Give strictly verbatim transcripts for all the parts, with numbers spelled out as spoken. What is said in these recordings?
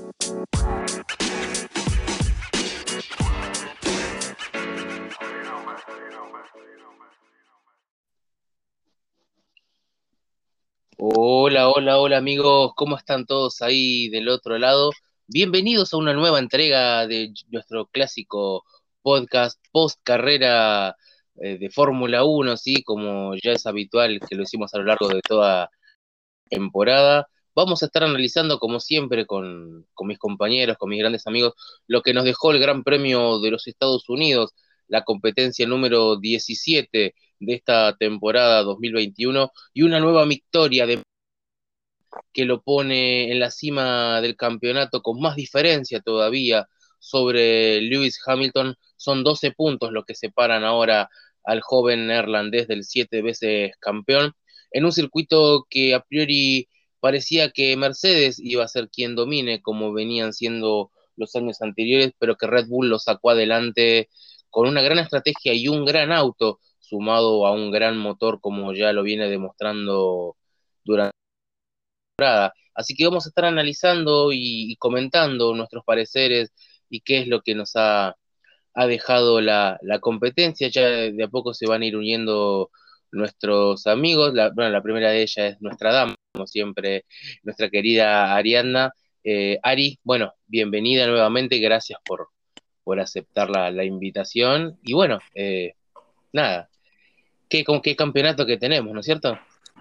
Hola, hola, hola amigos, ¿cómo están todos ahí del otro lado? Bienvenidos a una nueva entrega de nuestro clásico podcast post carrera eh, de Fórmula Uno, sí, como ya es habitual que lo hicimos a lo largo de toda temporada. Vamos a estar analizando, como siempre, con, con mis compañeros, con mis grandes amigos, lo que nos dejó el Gran Premio de los Estados Unidos, la competencia número diecisiete de esta temporada dos mil veintiuno y una nueva victoria de que lo pone en la cima del campeonato con más diferencia todavía sobre Lewis Hamilton. Son doce puntos los que separan ahora al joven neerlandés del siete veces campeón, en un circuito que a priori parecía que Mercedes iba a ser quien domine, como venían siendo los años anteriores, pero que Red Bull lo sacó adelante con una gran estrategia y un gran auto, sumado a un gran motor, como ya lo viene demostrando durante temporada. Así que vamos a estar analizando y, y comentando nuestros pareceres y qué es lo que nos ha, ha dejado la, la competencia. Ya de, de, a poco se van a ir uniendo nuestros amigos. La, bueno, la primera de ellas es nuestra dama, como siempre, nuestra querida Ariadna. Eh, Ari, bueno, bienvenida nuevamente, gracias por, por aceptar la, la invitación. Y bueno, eh, nada, ¿qué, con qué campeonato que tenemos, ¿no es cierto?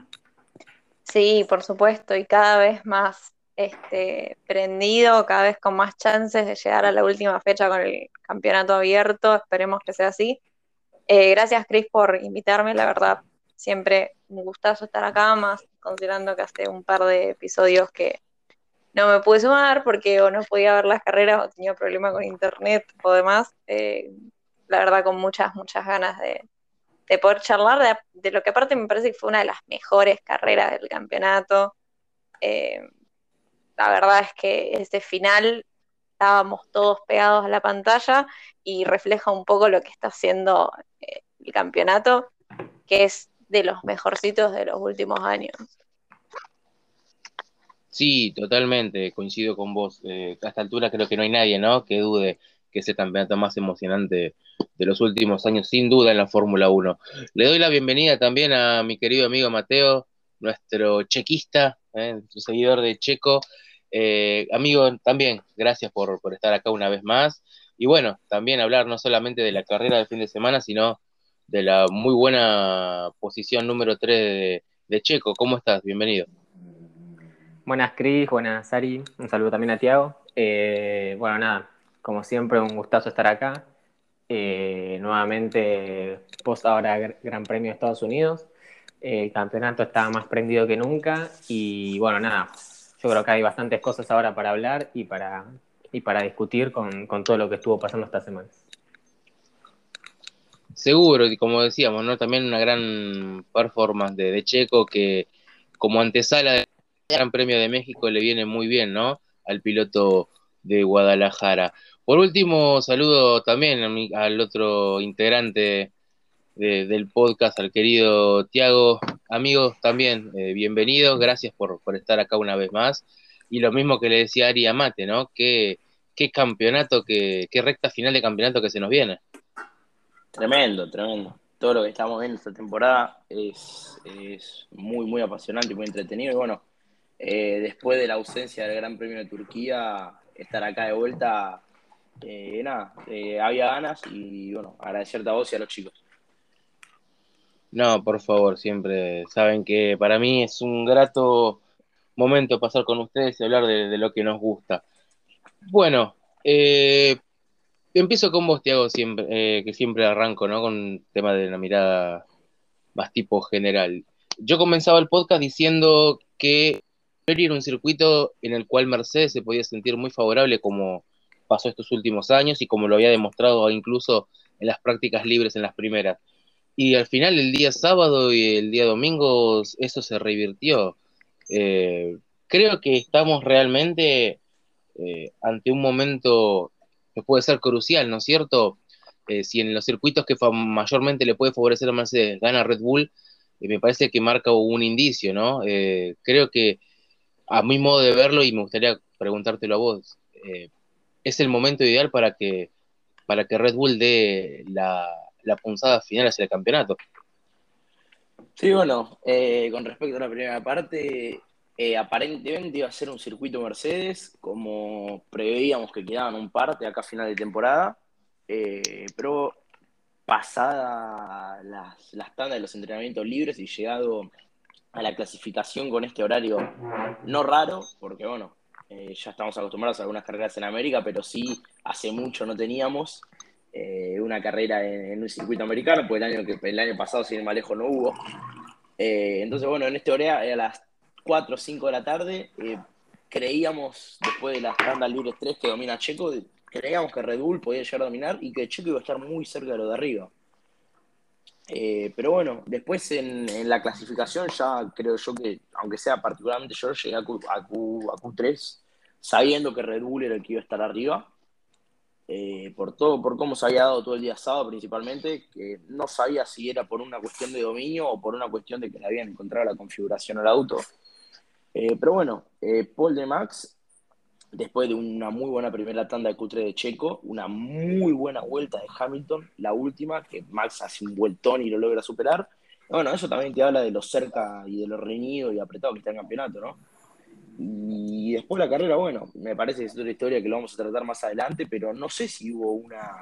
Sí, por supuesto, y cada vez más este, prendido, cada vez con más chances de llegar a la última fecha con el campeonato abierto. Esperemos que sea así. Eh, gracias, Chris, por invitarme. La verdad, siempre un gustazo estar acá, más considerando que hace un par de episodios que no me pude sumar porque o no podía ver las carreras o tenía problemas con internet o demás. Eh, la verdad, con muchas, muchas ganas de, de poder charlar de, de lo que aparte me parece que fue una de las mejores carreras del campeonato. Eh, la verdad es que ese final estábamos todos pegados a la pantalla y refleja un poco lo que está haciendo eh, el campeonato, que es de los mejorcitos de los últimos años. Sí, totalmente, coincido con vos. Eh, a esta altura creo que no hay nadie, ¿no?, que dude que es el campeonato más emocionante de los últimos años, sin duda, en la Fórmula Uno. Le doy la bienvenida también a mi querido amigo Mateo, nuestro chequista, ¿eh?, nuestro seguidor de Checo. Eh, amigo, también, gracias por, por estar acá una vez más. Y bueno, también hablar no solamente de la carrera del fin de semana, sino de la muy buena posición número tres de, de Checo. ¿Cómo estás? Bienvenido. Buenas Cris, buenas Ari, un saludo también a Tiago. Eh, bueno, nada, como siempre un gustazo estar acá. Eh, nuevamente, post ahora Gran Premio de Estados Unidos. Eh, el campeonato está más prendido que nunca y bueno, nada, yo creo que hay bastantes cosas ahora para hablar y para, y para discutir con, con todo lo que estuvo pasando esta semana. Seguro, y como decíamos, ¿no? También una gran performance de, de Checo que como antesala del Gran Premio de México le viene muy bien, ¿no?, al piloto de Guadalajara. Por último, saludo también a mi- al otro integrante de- del podcast, al querido Tiago. Amigos, también eh, bienvenidos, gracias por, por estar acá una vez más. Y lo mismo que le decía Ari a Mate, ¿no? Qué, qué campeonato, qué, qué recta final de campeonato que se nos viene. Tremendo, tremendo. Todo lo que estamos viendo esta temporada es, es muy, muy apasionante y muy entretenido. Y bueno, eh, después de la ausencia del Gran Premio de Turquía, estar acá de vuelta, eh, nada, eh, había ganas y bueno, agradecerte a vos y a los chicos. No, por favor, siempre saben que para mí es un grato momento pasar con ustedes y hablar de, de lo que nos gusta. Bueno, eh, empiezo con vos, Tiago, siempre, eh, que siempre arranco, ¿no?, con un tema de la mirada más tipo general. Yo comenzaba el podcast diciendo que era un circuito en el cual Mercedes se podía sentir muy favorable, como pasó estos últimos años y como lo había demostrado incluso en las prácticas libres en las primeras. Y al final, el día sábado y el día domingo, eso se revirtió. Eh, Creo que estamos realmente eh, ante un momento que puede ser crucial, ¿no es cierto? Eh, si en los circuitos que fa- mayormente le puede favorecer a Mercedes gana Red Bull, eh, me parece que marca un indicio, ¿no? Eh, creo que a mi modo de verlo, y me gustaría preguntártelo a vos. Eh, ¿es el momento ideal para que, para que Red Bull dé la, la punzada final hacia el campeonato? Sí, bueno, eh, con respecto a la primera parte, eh, aparentemente iba a ser un circuito Mercedes, como preveíamos que quedaban un par de acá a final de temporada, eh, pero pasada las, las tandas de los entrenamientos libres y llegado a la clasificación con este horario no raro, porque bueno, eh, ya estamos acostumbrados a algunas carreras en América, pero sí hace mucho no teníamos eh, una carrera en, en un circuito americano, pues el año, que, el año pasado, sin ir más lejos, no hubo. Eh, entonces, bueno, en este horario, a las cuatro o cinco de la tarde, eh, creíamos, después de las tandas libres tres que domina Checo, creíamos que Red Bull podía llegar a dominar y que Checo iba a estar muy cerca de lo de arriba. Eh, pero bueno, después en, en, la clasificación ya creo yo que, aunque sea particularmente yo, llegué a, Q, a, Q, a Q tres sabiendo que Red Bull era el que iba a estar arriba, eh, por todo, por cómo se había dado todo el día sábado principalmente, que no sabía si era por una cuestión de dominio o por una cuestión de que le habían encontrado la configuración al auto. Eh, pero bueno, eh, Paul de Max, después de una muy buena primera tanda de Q tres de Checo, una muy buena vuelta de Hamilton, la última, que Max hace un vueltón y lo logra superar. Bueno, eso también te habla de lo cerca y de lo reñido y apretado que está el campeonato, ¿no? Y después la carrera, bueno, me parece que es otra historia que lo vamos a tratar más adelante, pero no sé si hubo una,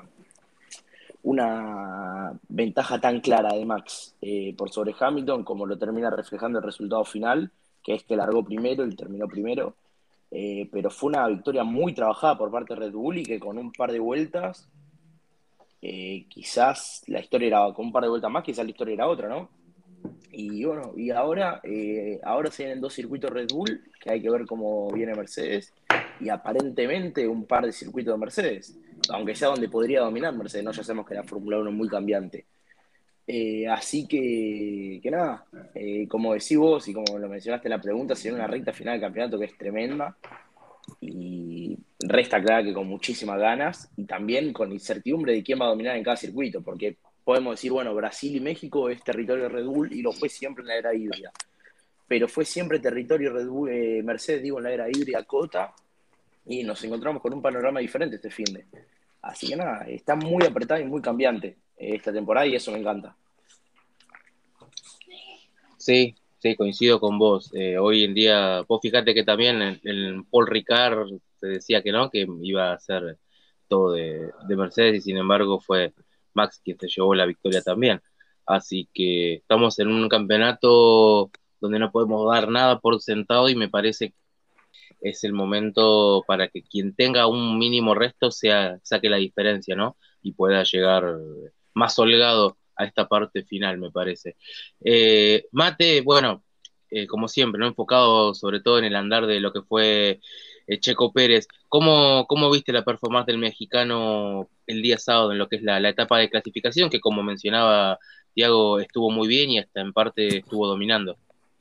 una ventaja tan clara de Max eh, por sobre Hamilton como lo termina reflejando el resultado final, que es que largó primero y terminó primero. Eh, pero fue una victoria muy trabajada por parte de Red Bull y que con un par de vueltas, eh, quizás la historia era, con un par de vueltas más, quizás la historia era otra, ¿no? Y bueno, y ahora, eh, ahora se vienen dos circuitos Red Bull, que hay que ver cómo viene Mercedes, y aparentemente un par de circuitos de Mercedes, aunque sea donde podría dominar Mercedes, ¿no? Ya sabemos que la Fórmula uno es muy cambiante. Eh, así que, que nada, eh, como decís vos y como lo mencionaste en la pregunta, sería una recta final del campeonato que es tremenda y resta clara que con muchísimas ganas y también con incertidumbre de quién va a dominar en cada circuito, porque podemos decir, bueno, Brasil y México es territorio de Red Bull y lo fue siempre en la era híbrida, pero fue siempre territorio Red Bull, eh, Mercedes, digo, en la era híbrida Cota, y nos encontramos con un panorama diferente este fin de. Así que nada, está muy apretada y muy cambiante eh, esta temporada y eso me encanta. Sí, sí, coincido con vos. Eh, hoy en día, vos fíjate que también en, en Paul Ricard se decía que no, que iba a ser todo de, de Mercedes y sin embargo fue Max quien se llevó la victoria también. Así que estamos en un campeonato donde no podemos dar nada por sentado y me parece que es el momento para que quien tenga un mínimo resto sea, saque la diferencia, ¿no? Y pueda llegar más holgado a esta parte final, me parece. Eh, Mate, bueno, eh, como siempre, ¿no? Enfocado sobre todo en el andar de lo que fue eh, Checo Pérez. ¿Cómo, ¿Cómo viste la performance del mexicano el día sábado en lo que es la, la etapa de clasificación, que como mencionaba Tiago, estuvo muy bien y hasta en parte estuvo dominando?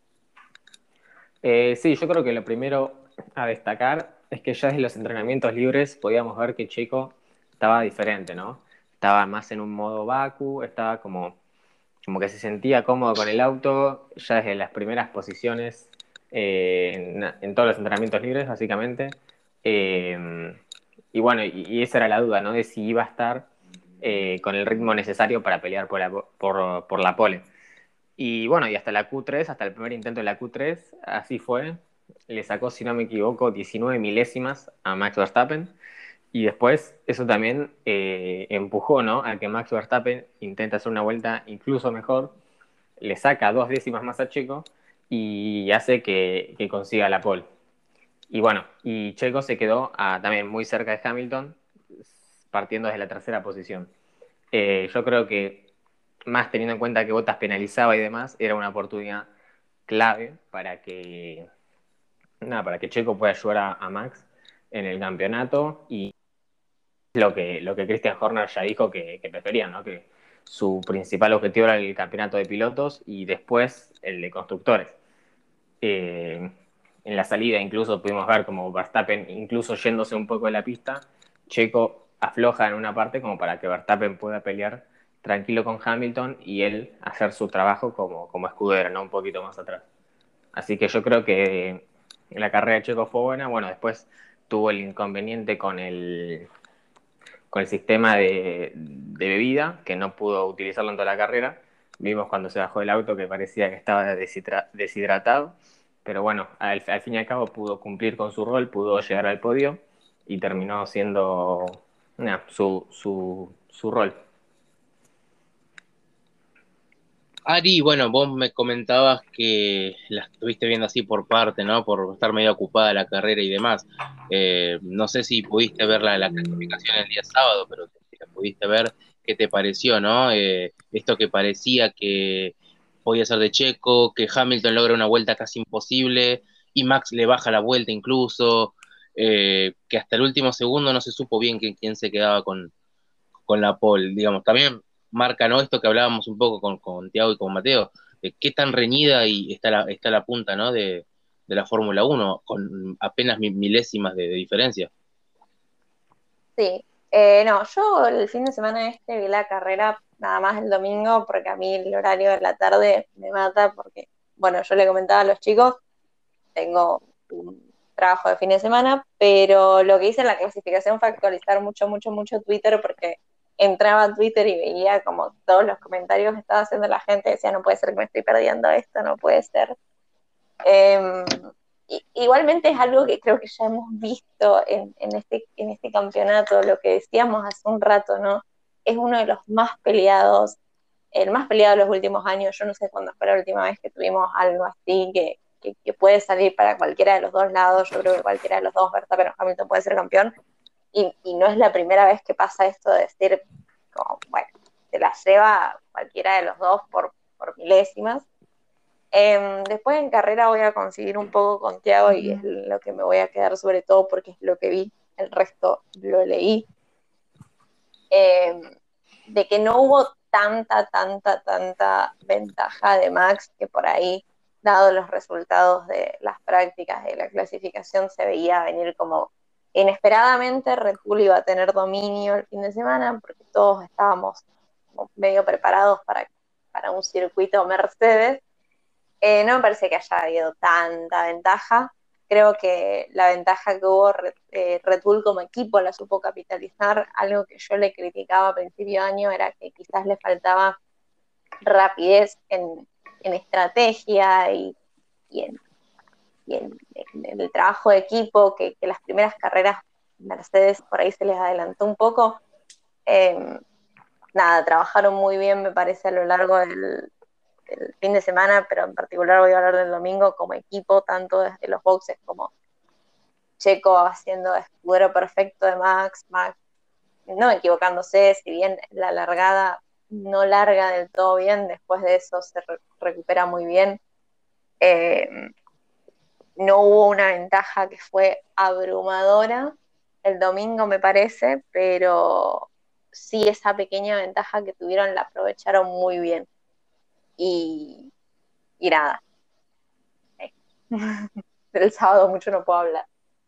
Eh, sí, yo creo que lo primero a destacar es que ya desde los entrenamientos libres podíamos ver que Checo estaba diferente, ¿no? Estaba más en un modo Baku, estaba como, como que se sentía cómodo con el auto, ya desde las primeras posiciones eh, en, en todos los entrenamientos libres, básicamente. Eh, y bueno, y, y esa era la duda, ¿no? De si iba a estar eh, con el ritmo necesario para pelear por la, por, por la pole. Y bueno, y hasta la Q tres, hasta el primer intento de la Q tres, así fue. Le sacó, si no me equivoco, diecinueve milésimas a Max Verstappen. Y después eso también eh, empujó, ¿no? A que Max Verstappen intente hacer una vuelta incluso mejor. Le saca dos décimas más a Checo y hace que, que consiga la pole. Y bueno, y Checo se quedó a, también muy cerca de Hamilton, partiendo desde la tercera posición. Eh, yo creo que más teniendo en cuenta que Bottas penalizaba y demás, era una oportunidad clave para que, nada, para que Checo pueda ayudar a, a Max en el campeonato y lo que, lo que Christian Horner ya dijo que, que prefería, ¿no? Que su principal objetivo era el campeonato de pilotos y después el de constructores. Eh, en la salida incluso pudimos ver como Verstappen, incluso yéndose un poco de la pista, Checo afloja en una parte como para que Verstappen pueda pelear tranquilo con Hamilton y él hacer su trabajo como, como escudero, ¿no? Un poquito más atrás. Así que yo creo que la carrera de Checo fue buena. Bueno, después tuvo el inconveniente con el, con el sistema de, de bebida, que no pudo utilizarlo en toda la carrera. Vimos cuando se bajó del auto que parecía que estaba deshidra- deshidratado, pero bueno, al, al fin y al cabo pudo cumplir con su rol, pudo llegar al podio y terminó siendo nah, su, su, su rol. Ari, bueno, vos me comentabas que la estuviste viendo así por parte, ¿no? Por estar medio ocupada la carrera y demás. Eh, no sé si pudiste ver la, la clasificación el día sábado, pero si la pudiste ver, ¿qué te pareció, no? Eh, esto que parecía que podía ser de Checo, que Hamilton logra una vuelta casi imposible y Max le baja la vuelta incluso, eh, que hasta el último segundo no se supo bien quién, quién se quedaba con, con la pole, digamos. También marca, ¿no? Esto que hablábamos un poco con, con Tiago y con Mateo, de qué tan reñida y está la, está la punta, ¿no? De, de la Fórmula uno, con apenas milésimas de, de diferencia. Sí, eh, no, yo el fin de semana este vi la carrera nada más el domingo porque a mí el horario de la tarde me mata porque, bueno, yo le comentaba a los chicos, tengo un trabajo de fin de semana, pero lo que hice en la clasificación fue actualizar mucho, mucho, mucho Twitter porque entraba a Twitter y veía como todos los comentarios que estaba haciendo la gente, decía, no puede ser que me estoy perdiendo esto, no puede ser. Eh, Igualmente es algo que creo que ya hemos visto en, en, este, en este campeonato, lo que decíamos hace un rato, ¿no? Es uno de los más peleados, el más peleado de los últimos años. Yo no sé cuándo fue la última vez que tuvimos algo así, que, que, que puede salir para cualquiera de los dos lados. Yo creo que cualquiera de los dos, Verstappen o Hamilton, puede ser campeón. Y, y no es la primera vez que pasa esto de decir, como, bueno, se la lleva cualquiera de los dos por, por milésimas. Eh, después en carrera voy a conseguir un poco con Tiago y es lo que me voy a quedar sobre todo porque es lo que vi, el resto lo leí, eh, de que no hubo tanta, tanta, tanta ventaja de Max, que por ahí, dado los resultados de las prácticas de la clasificación, se veía venir como inesperadamente Red Bull iba a tener dominio el fin de semana porque todos estábamos como medio preparados para, para un circuito Mercedes. Eh, no me parece que haya habido tanta ventaja. Creo que la ventaja que hubo Red, eh, Red Bull como equipo la supo capitalizar. Algo que yo le criticaba a principio de año era que quizás le faltaba rapidez en, en estrategia y, y, en, y en, en, el trabajo de equipo, que, que las primeras carreras Mercedes por ahí se les adelantó un poco. Eh, nada, trabajaron muy bien, me parece, a lo largo del, el fin de semana, pero en particular voy a hablar del domingo como equipo, tanto desde los boxes como Checo haciendo escudero perfecto de Max, Max no equivocándose, si bien la largada no larga del todo bien, después de eso se re- recupera muy bien. Eh, no hubo una ventaja que fue abrumadora el domingo, me parece, pero sí esa pequeña ventaja que tuvieron la aprovecharon muy bien. Y, y nada, del sábado mucho no puedo hablar.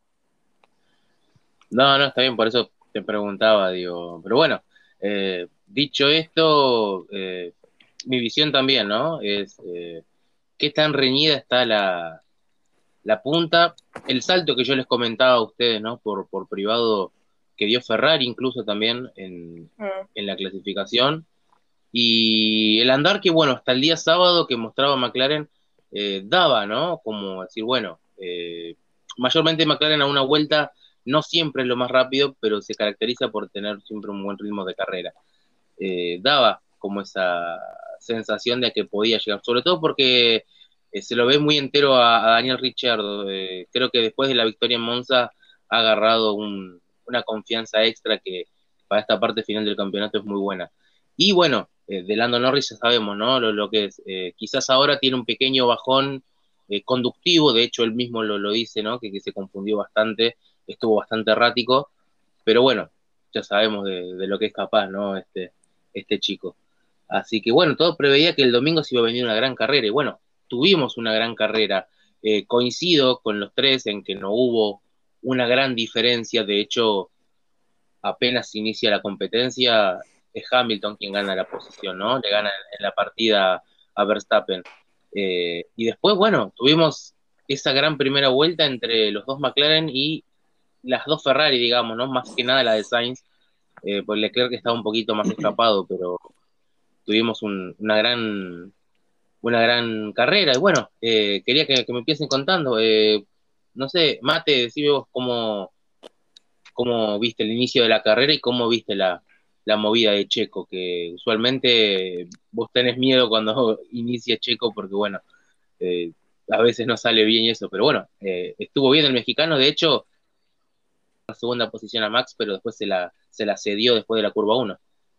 No, no, está bien, por eso te preguntaba, digo, pero bueno, eh, dicho esto, eh, mi visión también, ¿no? Es eh, qué tan reñida está la, la punta, el salto que yo les comentaba a ustedes, ¿no? Por, por privado, que dio Ferrari incluso también en, Mm. en la clasificación, y el andar que, bueno, hasta el día sábado que mostraba McLaren, eh, daba, ¿no? Como decir, bueno, eh, mayormente McLaren a una vuelta no siempre es lo más rápido, pero se caracteriza por tener siempre un buen ritmo de carrera. Eh, daba como esa sensación de que podía llegar, sobre todo porque eh, se lo ve muy entero a, a Daniel Ricciardo. Eh, creo que después de la victoria en Monza ha agarrado un, una confianza extra que para esta parte final del campeonato es muy buena. Y bueno, eh, de Lando Norris ya sabemos, ¿no? Lo, lo que es. Eh, quizás ahora tiene un pequeño bajón eh, conductivo, de hecho él mismo lo, lo dice, ¿no? Que, que se confundió bastante, estuvo bastante errático, pero bueno, ya sabemos de, de lo que es capaz, ¿no? Este, este chico. Así que bueno, todo preveía que el domingo se iba a venir una gran carrera, y bueno, tuvimos una gran carrera. Eh, coincido con los tres en que no hubo una gran diferencia, de hecho, apenas se inicia la competencia, es Hamilton quien gana la posición, ¿no? Le gana en la partida a Verstappen. Eh, y después, bueno, tuvimos esa gran primera vuelta entre los dos McLaren y las dos Ferrari, digamos, ¿no? Más que nada la de Sainz, eh, pues Leclerc estaba un poquito más escapado, pero tuvimos un, una gran una gran carrera. Y bueno, eh, quería que, que, me empiecen contando. Eh, no sé, Mate, decime vos cómo, cómo viste el inicio de la carrera y cómo viste la, la movida de Checo, que usualmente vos tenés miedo cuando inicia Checo porque, bueno, eh, a veces no sale bien y eso, pero bueno, eh, estuvo bien el mexicano, de hecho, la segunda posición a Max, pero después se la, se la cedió después de la curva uno.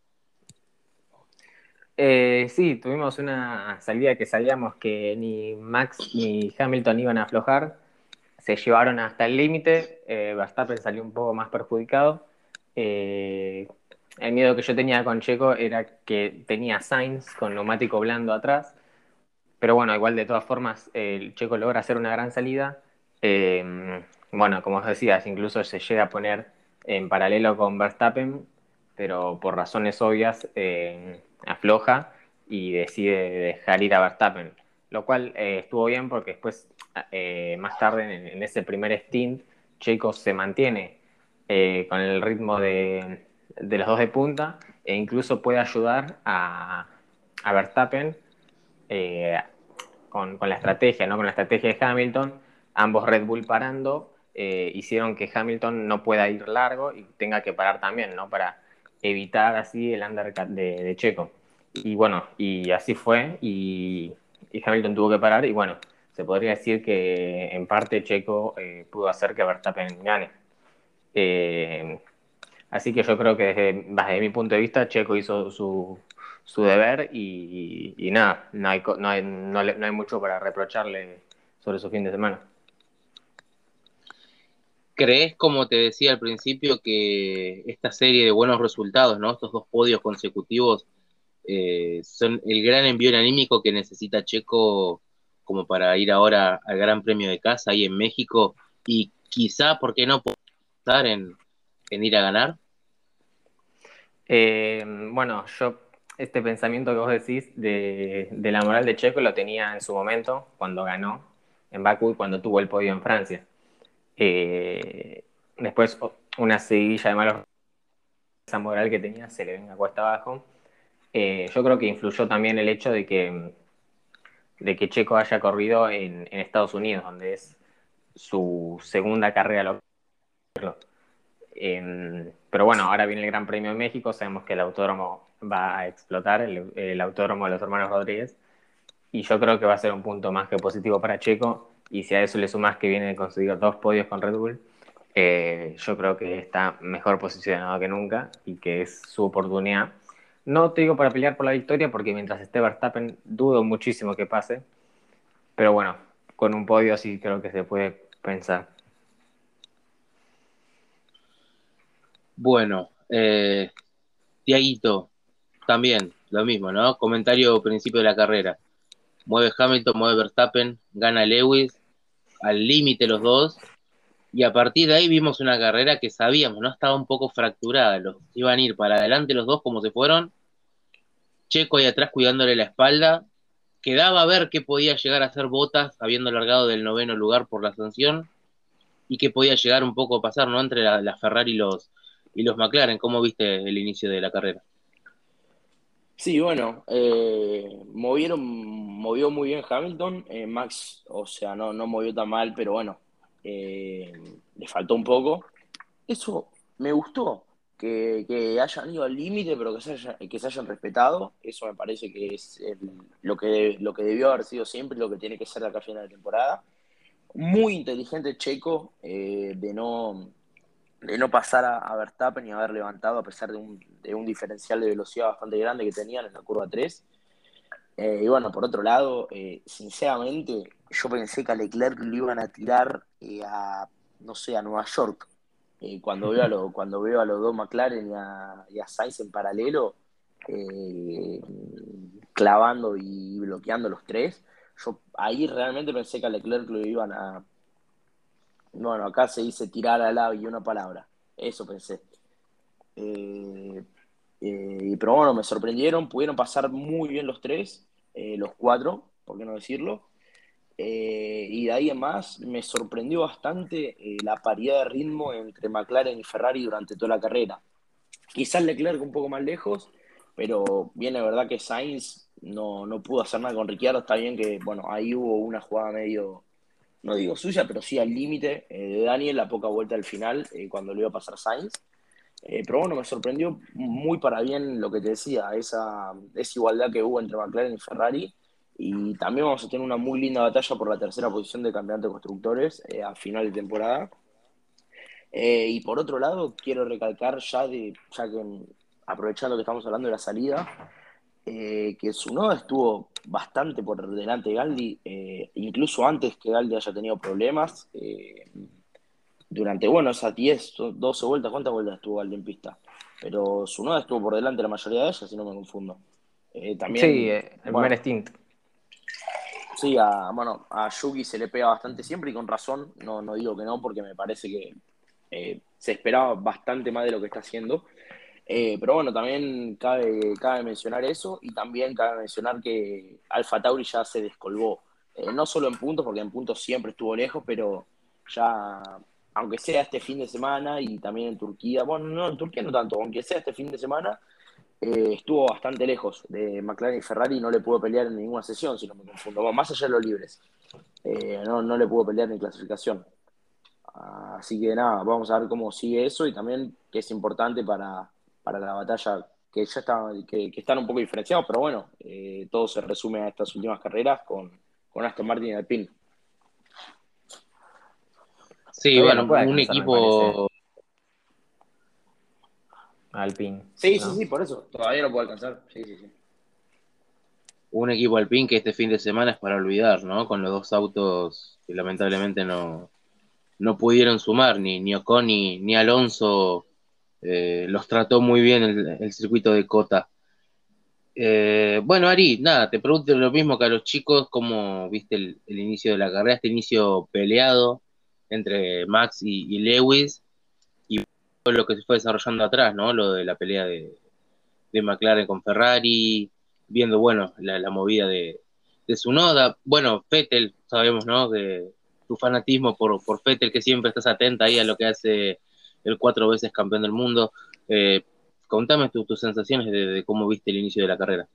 Eh, sí, tuvimos una salida que sabíamos que ni Max ni Hamilton iban a aflojar. Se llevaron hasta el límite. eh, Verstappen salió un poco más perjudicado. Eh, el miedo que yo tenía con Checo era que tenía Sainz con neumático blando atrás. Pero bueno, igual de todas formas, el Checo logra hacer una gran salida. Eh, bueno, como os decías, incluso se llega a poner en paralelo con Verstappen, pero por razones obvias eh, afloja y decide dejar ir a Verstappen. Lo cual eh, estuvo bien porque después, eh, más tarde en, en, ese primer stint, Checo se mantiene eh, con el ritmo de, de los dos de punta e incluso puede ayudar a, a Verstappen eh, con, con, la estrategia, ¿no? Con la estrategia de Hamilton, ambos Red Bull parando, eh, hicieron que Hamilton no pueda ir largo y tenga que parar también, ¿no? Para evitar así el undercut de, de Checo. Y bueno, y así fue, y, y, Hamilton tuvo que parar, y bueno, se podría decir que en parte Checo eh, pudo hacer que Verstappen gane. Eh, así que yo creo que desde, desde mi punto de vista, Checo hizo su, su deber y, y, y nada, no hay, no, hay, no, le, no hay mucho para reprocharle sobre su fin de semana. ¿Crees, como te decía al principio, que esta serie de buenos resultados, ¿no? Estos dos podios consecutivos, eh, son el gran envío anímico que necesita Checo como para ir ahora al Gran Premio de casa ahí en México y quizá, ¿por qué no pensar en, en ir a ganar? Eh, bueno, yo este pensamiento que vos decís de, de la moral de Checo lo tenía en su momento, cuando ganó en Bakú y cuando tuvo el podio en Francia. Eh, después una seguidilla de malos, esa moral que tenía se le venga cuesta abajo. Eh, yo creo que influyó también el hecho de que, de que Checo haya corrido en, en Estados Unidos, donde es su segunda carrera local. Eh, pero bueno, ahora viene el Gran Premio de México, sabemos que el autódromo va a explotar, el, el autódromo de los hermanos Rodríguez, y yo creo que va a ser un punto más que positivo para Checo, y si a eso le sumas que viene de conseguir dos podios con Red Bull, eh, yo creo que está mejor posicionado que nunca y que es su oportunidad. No te digo para pelear por la victoria, porque mientras esté Verstappen dudo muchísimo que pase, pero bueno, con un podio sí creo que se puede pensar. Bueno, eh, Tiaguito, también lo mismo, ¿no? Comentario principio de la carrera. Mueve Hamilton, mueve Verstappen, gana Lewis, al límite los dos, y a partir de ahí vimos una carrera que sabíamos, ¿no? Estaba un poco fracturada, los iban a ir para adelante los dos como se fueron, Checo ahí atrás cuidándole la espalda, quedaba a ver qué podía llegar a hacer Bottas habiendo largado del noveno lugar por la sanción, y qué podía llegar un poco a pasar, ¿no? Entre la, la Ferrari y los, y los McLaren. ¿Cómo viste el inicio de la carrera? Sí, bueno, eh, movieron, movió muy bien Hamilton, eh, Max, o sea, no, no movió tan mal, pero bueno, eh, le faltó un poco. Eso me gustó, que, que hayan ido al límite, pero que se, haya- que se hayan respetado. Eso me parece que es el- lo que, lo que debió haber sido siempre, lo que tiene que ser la final de temporada. Muy inteligente Checo, eh, de no, de no pasar a, a Verstappen y haber levantado a pesar de un, de un diferencial de velocidad bastante grande que tenían en la curva tres. Eh, y bueno, por otro lado, eh, sinceramente, yo pensé que a Leclerc lo iban a tirar eh, a, no sé, a Nueva York. Eh, cuando veo a lo, cuando veo a los dos McLaren y a, y a Sainz en paralelo, eh, clavando y bloqueando los tres, yo ahí realmente pensé que a Leclerc lo iban a, bueno, acá se dice tirar al ave y una palabra, eso pensé. Eh, eh, pero bueno, me sorprendieron, pudieron pasar muy bien los tres, eh, los cuatro, por qué no decirlo. Eh, y de ahí en más me sorprendió bastante eh, la paridad de ritmo entre McLaren y Ferrari durante toda la carrera. Quizás Leclerc un poco más lejos, pero bien, la verdad que Sainz no, no pudo hacer nada con Ricciardo. Está bien que, bueno, ahí hubo una jugada medio, no digo suya, pero sí al límite eh, de Daniel, la poca vuelta al final, eh, cuando le iba a pasar Sainz. Eh, pero bueno, me sorprendió muy para bien lo que te decía, esa, esa igualdad que hubo entre McLaren y Ferrari. Y también vamos a tener una muy linda batalla por la tercera posición de campeonato de constructores eh, a final de temporada. Eh, y por otro lado, quiero recalcar ya, de, ya que aprovechando que estamos hablando de la salida, eh, que Tsunoda estuvo bastante por delante de Galdi, eh, incluso antes que Galdi haya tenido problemas. Eh, durante, bueno, esas diez, doce vueltas, ¿cuántas vueltas estuvo Galdi en pista? Pero Tsunoda estuvo por delante la mayoría de ellas, si no me confundo. Eh, Sí, también, eh, el bueno, primer stint. sí, a, bueno, a Yuki se le pega bastante siempre y con razón, no, no digo que no, porque me parece que eh, se esperaba bastante más de lo que está haciendo. Eh, pero bueno, también cabe, cabe mencionar eso y también cabe mencionar que Alfa Tauri ya se descolgó. Eh, no solo en puntos, porque en puntos siempre estuvo lejos, pero ya, aunque sea este fin de semana y también en Turquía, bueno, no, en Turquía no tanto, aunque sea este fin de semana, eh, estuvo bastante lejos de McLaren y Ferrari y no le pudo pelear en ninguna sesión, si no me confundo. Bueno, más allá de los libres, eh, no, no le pudo pelear ni clasificación. Así que nada, vamos a ver cómo sigue eso y también que es importante para, para la batalla, que ya está, que, que están un poco diferenciados, pero bueno, eh, todo se resume a estas últimas carreras con, con Aston Martin y Alpine. Sí, Todavía bueno, no puede un alcanzar, me parece, equipo, Alpine, Sí, sí, ¿no? sí, por eso, todavía no puede alcanzar. Sí, sí, sí. un equipo Alpine que este fin de semana es para olvidar, ¿no? Con los dos autos que lamentablemente no, no pudieron sumar, ni, ni Ocon ni, ni Alonso eh, los trató muy bien el, el circuito de Cota. Eh, bueno, Ari, nada, te pregunto lo mismo que a los chicos, ¿cómo viste el, el inicio de la carrera, este inicio peleado entre Max y, y Lewis, y lo que se fue desarrollando atrás, ¿no? Lo de la pelea de, de McLaren con Ferrari, viendo, bueno, la, la movida de, de Tsunoda, bueno, Vettel, sabemos, ¿no? Que tu fanatismo por, por Vettel, que siempre estás atenta ahí a lo que hace el cuatro veces campeón del mundo. Eh, contame tu, tus sensaciones de, de cómo viste el inicio de la carrera.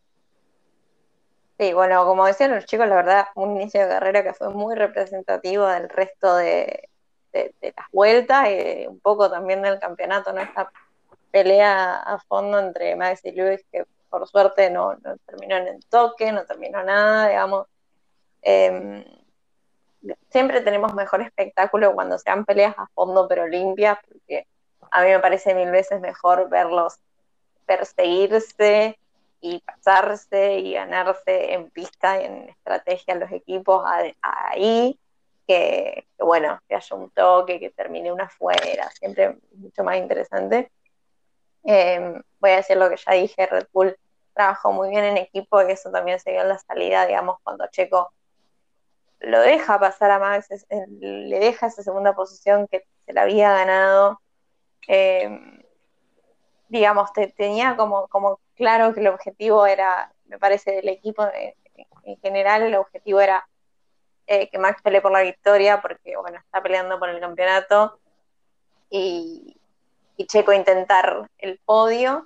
Sí, bueno, como decían los chicos, la verdad, un inicio de carrera que fue muy representativo del resto de, de- de las vueltas y de- un poco también del campeonato, ¿no? Esta pelea a fondo entre Max y Lewis que por suerte no, no terminó en el toque, no terminó nada, digamos. Eh, Siempre tenemos mejor espectáculo cuando sean peleas a fondo pero limpias, porque a mí me parece mil veces mejor verlos perseguirse y pasarse y ganarse en pista y en estrategia los equipos a- a- ahí, que, que, bueno, que haya un toque, que termine una afuera, siempre mucho más interesante. Eh, voy a decir lo que ya dije, Red Bull trabajó muy bien en equipo y eso también se vio en la salida, digamos, cuando Checo lo deja pasar a Max, es- le deja esa segunda posición que se la había ganado. Eh, digamos, te, tenía como, como claro que el objetivo era, me parece, del equipo en, en general, el objetivo era eh, que Max pelee por la victoria, porque, bueno, está peleando por el campeonato, y, y Checo intentar el podio.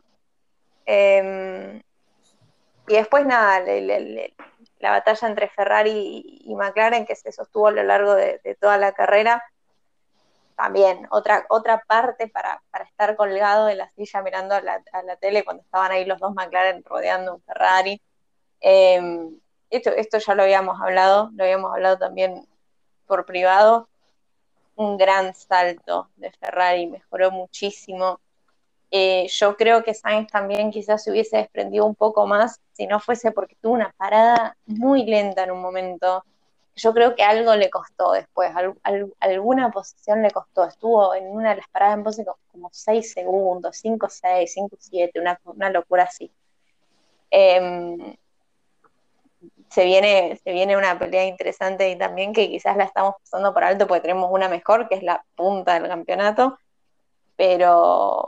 Eh, y después, nada, le, le, le, la batalla entre Ferrari y, y McLaren, que se sostuvo a lo largo de, de toda la carrera, también otra, otra parte para, para estar colgado de la silla mirando a la, a la tele cuando estaban ahí los dos McLaren rodeando un Ferrari. Eh, esto, esto ya lo habíamos hablado, lo habíamos hablado también por privado. Un gran salto de Ferrari, mejoró muchísimo. Eh, yo creo que Sainz también quizás se hubiese desprendido un poco más si no fuese porque tuvo una parada muy lenta en un momento. Yo creo que algo le costó después, al, al, alguna posición le costó. Estuvo en una de las paradas en pose como seis segundos, cinco seis, cinco siete, una, una locura así. Eh, se viene, se viene una pelea interesante y también que quizás la estamos pasando por alto porque tenemos una mejor, que es la punta del campeonato, pero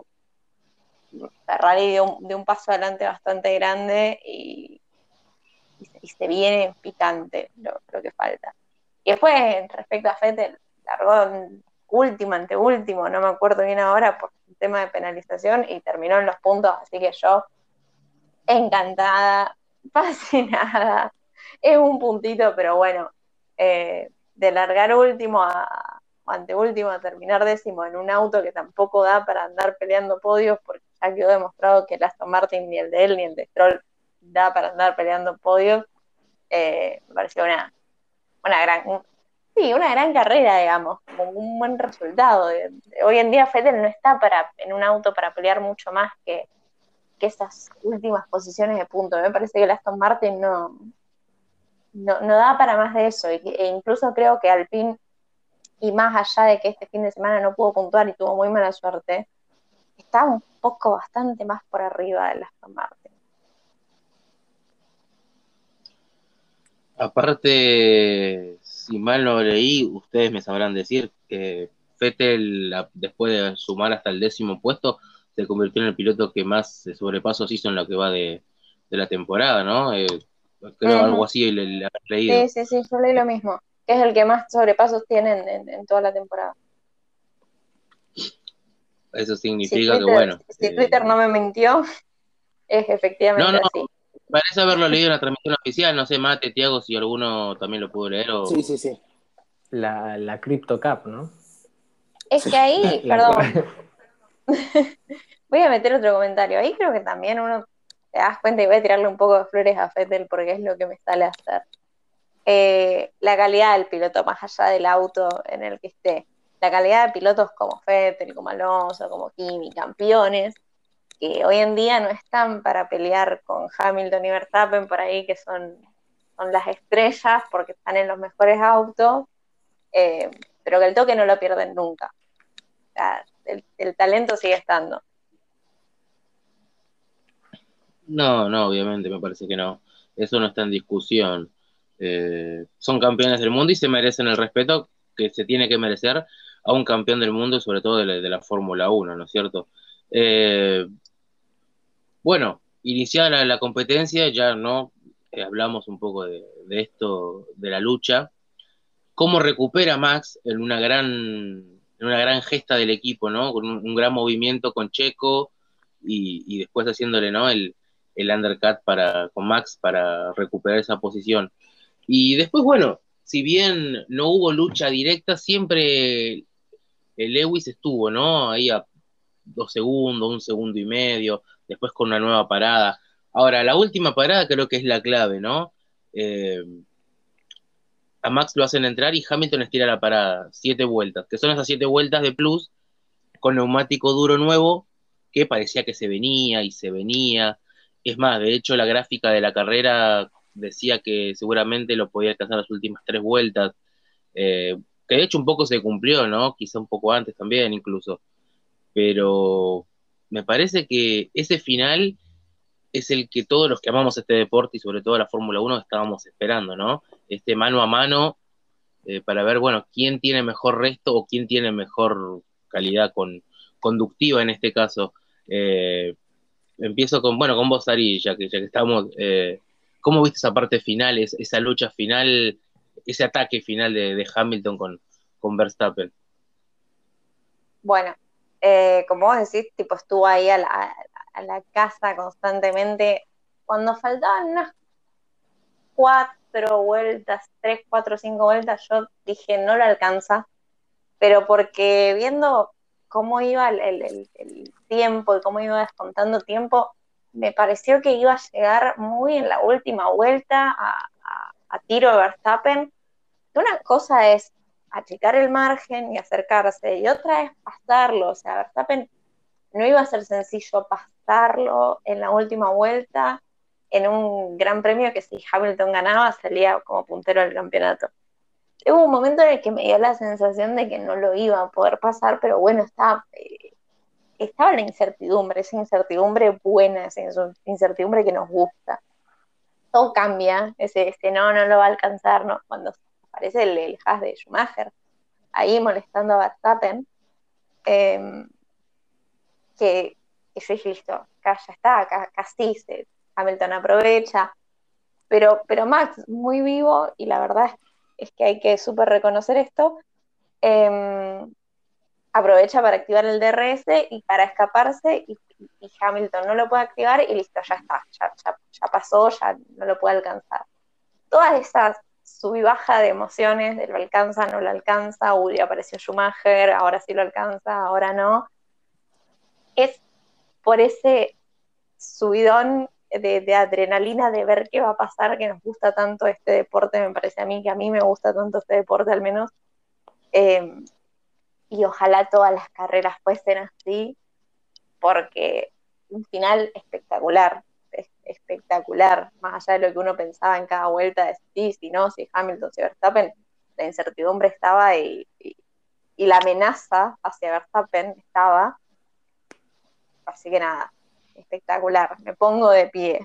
Ferrari dio un, dio un paso adelante bastante grande y, y, se, y se viene picante lo, lo que falta. Y después, respecto a Vettel, largó último, anteúltimo, no me acuerdo bien ahora por el tema de penalización, y terminó en los puntos, así que yo, encantada, fascinada, es un puntito, pero bueno, eh, de largar último a anteúltimo a terminar décimo en un auto que tampoco da para andar peleando podios, porque ya quedó demostrado que el Aston Martin, ni el de él, ni el de Stroll, da para andar peleando podios, eh, me pareció una, una gran, un, sí, una gran carrera, digamos, como un buen resultado. De, de, hoy en día Vettel no está para, en un auto para pelear mucho más que, que esas últimas posiciones de punto. Me parece que el Aston Martin no, no, no da para más de eso, e incluso creo que Alpine, y más allá de que este fin de semana no pudo puntuar y tuvo muy mala suerte, está un poco bastante más por arriba del Aston Martin. Aparte, si mal no leí, ustedes me sabrán decir que Vettel, después de sumar hasta el décimo puesto, se convirtió en el piloto que más sobrepasos hizo en lo que va de, de la temporada, ¿no? Eh, creo uh-huh. algo así le, le he leído. Sí, sí, sí, yo leí lo mismo, que es el que más sobrepasos tiene en, en, en toda la temporada. Eso significa si Twitter, que, bueno... Si Twitter eh... no me mintió, es efectivamente no, no, así. Parece haberlo leído en la transmisión oficial, no sé, Mate, Tiago, si alguno también lo pudo leer o... Sí, sí, sí. La, la Crypto Cup, ¿no? Es que ahí, la, perdón, voy a meter otro comentario. Ahí creo que también uno te das cuenta, y voy a tirarle un poco de flores a Vettel porque es lo que me sale a hacer. Eh, la calidad del piloto, más allá del auto en el que esté. La calidad de pilotos como Vettel, como Alonso, como Kimi, campeones, que hoy en día no están para pelear con Hamilton y Verstappen por ahí, que son, son las estrellas porque están en los mejores autos, eh, pero que el toque no lo pierden nunca. O sea, el, el talento sigue estando. No, no, obviamente me parece que no. Eso no está en discusión. Eh, son campeones del mundo y se merecen el respeto que se tiene que merecer a un campeón del mundo y sobre todo de la, de la Fórmula uno, ¿no es cierto? Eh, bueno, iniciada la, la, competencia, ya no eh, hablamos un poco de, de esto, de la lucha. ¿Cómo recupera Max en una gran, en una gran gesta del equipo, ¿no? Con un, un gran movimiento con Checo y, y después haciéndole, ¿no? El, el undercut para, con Max para recuperar esa posición. Y después, bueno, si bien no hubo lucha directa, siempre el Lewis estuvo, ¿no? Ahí a dos segundos, un segundo y medio, después con una nueva parada. Ahora, la última parada creo que es la clave, ¿no? Eh, a Max lo hacen entrar y Hamilton estira la parada, siete vueltas, que son esas siete vueltas de plus con neumático duro nuevo, que parecía que se venía y se venía. Es más, de hecho, la gráfica de la carrera decía que seguramente lo podía alcanzar las últimas tres vueltas, eh, que de hecho un poco se cumplió, ¿no? Quizá un poco antes también, incluso. Pero me parece que ese final es el que todos los que amamos este deporte y sobre todo la Fórmula uno estábamos esperando, ¿no? Este mano a mano eh, para ver, bueno, quién tiene mejor resto o quién tiene mejor calidad con, conductiva en este caso. Eh, empiezo con, bueno, con vos, Ari, ya que, ya que estamos. Eh, ¿Cómo viste esa parte final, es, esa lucha final, ese ataque final de, de Hamilton con, con Verstappen? Bueno, eh, como vos decís, tipo, estuvo ahí a la, a la casa constantemente. Cuando faltaban unas cuatro vueltas, tres, cuatro, cinco vueltas, yo dije, no lo alcanza, pero porque viendo cómo iba el, el, el tiempo y cómo iba descontando tiempo, me pareció que iba a llegar muy en la última vuelta a, a, a tiro de Verstappen. Una cosa es achicar el margen y acercarse, y otra es pasarlo. O sea, Verstappen no iba a ser sencillo pasarlo en la última vuelta en un gran premio que si Hamilton ganaba salía como puntero del campeonato. Hubo un momento en el que me dio la sensación de que no lo iba a poder pasar, pero bueno, estaba, eh, estaba la incertidumbre, esa incertidumbre buena, esa incertidumbre que nos gusta. Todo cambia, ese, ese no, no lo va a alcanzar, ¿no? Cuando aparece el, el Haas de Schumacher, ahí molestando a Verstappen, eh, que, que yo dije, listo, acá ya está, acá, acá sí, se, Hamilton aprovecha, pero, pero Max muy vivo, y la verdad es es que hay que súper reconocer esto, eh, aprovecha para activar el D R S y para escaparse, y, y Hamilton no lo puede activar y listo, ya está, ya, ya, ya pasó, ya no lo puede alcanzar. Todas esas sub y baja de emociones, de lo alcanza, no lo alcanza, uy, apareció Schumacher, ahora sí lo alcanza, ahora no, es por ese subidón de, de adrenalina de ver qué va a pasar, que nos gusta tanto este deporte, me parece a mí, que a mí me gusta tanto este deporte al menos, eh, y ojalá todas las carreras fuesen así, porque un final espectacular, es- espectacular, más allá de lo que uno pensaba en cada vuelta de sí, si no, si Hamilton, si Verstappen, la incertidumbre estaba y, y, y la amenaza hacia Verstappen estaba, así que nada, espectacular, me pongo de pie.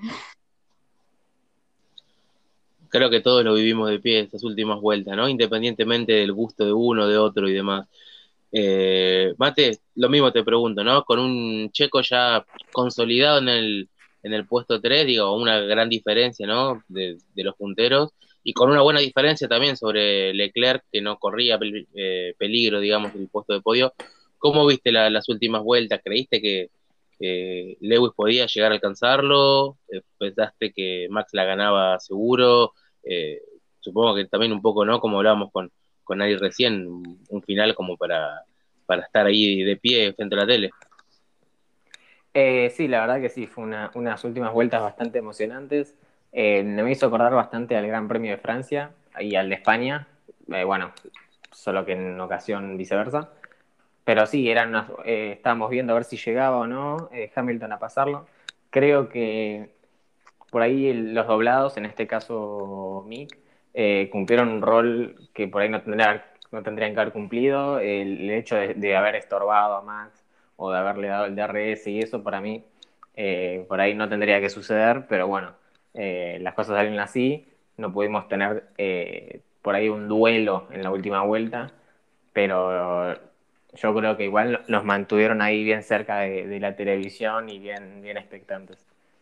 Creo que todos lo vivimos de pie estas últimas vueltas, ¿no? Independientemente del gusto de uno, de otro y demás. Eh, Mate, lo mismo te pregunto, ¿no? Con un Checo ya consolidado en el, en el puesto tres, digo, una gran diferencia, ¿no? De, de los punteros, y con una buena diferencia también sobre Leclerc, que no corría pel- eh, peligro, digamos, del puesto de podio. ¿Cómo viste la- las últimas vueltas? ¿Creíste que eh, Lewis podía llegar a alcanzarlo? Eh, ¿Pensaste que Max la ganaba seguro? Eh, Supongo que también un poco, ¿no? Como hablábamos con, con Ari recién, un final como para, para estar ahí de pie frente a la tele. Eh, sí, la verdad que sí, fue una, unas últimas vueltas bastante emocionantes. Eh, me hizo acordar bastante al Gran Premio de Francia y al de España. Eh, bueno, solo que en ocasión viceversa. Pero sí, eran unas- eh, estábamos viendo a ver si llegaba o no eh, Hamilton a pasarlo. Creo que por ahí el- los doblados, en este caso Mick, eh, cumplieron un rol que por ahí no, tendría, no tendrían que haber cumplido. El, el hecho de, de haber estorbado a Max o de haberle dado el D R S y eso, para mí, eh, por ahí no tendría que suceder, pero bueno, eh, las cosas salen así. No pudimos tener eh, por ahí un duelo en la última vuelta, pero yo creo que igual nos mantuvieron ahí bien cerca de, de la televisión y bien, bien expectantes.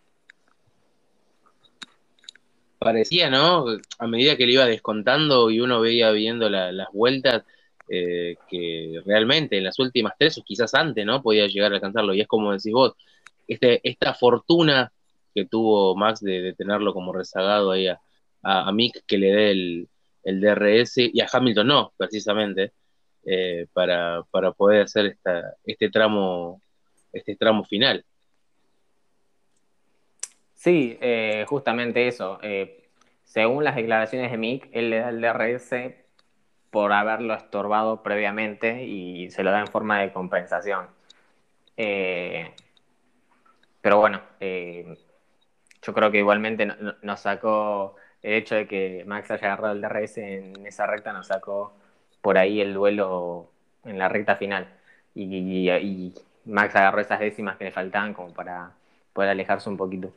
Parecía, ¿no? A medida que le iba descontando y uno veía viendo la- las vueltas, eh, que realmente en las últimas tres o quizás antes, ¿no? Podía llegar a alcanzarlo. Y es como decís vos, este, esta fortuna que tuvo Max de, de tenerlo como rezagado ahí a, a, a Mick que le dé el, el D R S y a Hamilton no, precisamente, eh, para, para poder hacer esta, este tramo, este tramo final. Sí, eh, justamente eso. Eh, según las declaraciones de Mick, él le da el D R S por haberlo estorbado previamente y se lo da en forma de compensación. Eh, pero bueno, eh, yo creo que igualmente no- no- nos sacó el hecho de que Max haya agarrado el D R S en esa recta, nos sacó por ahí el duelo en la recta final. Y, y- y Max agarró esas décimas que le faltaban como para poder alejarse un poquito.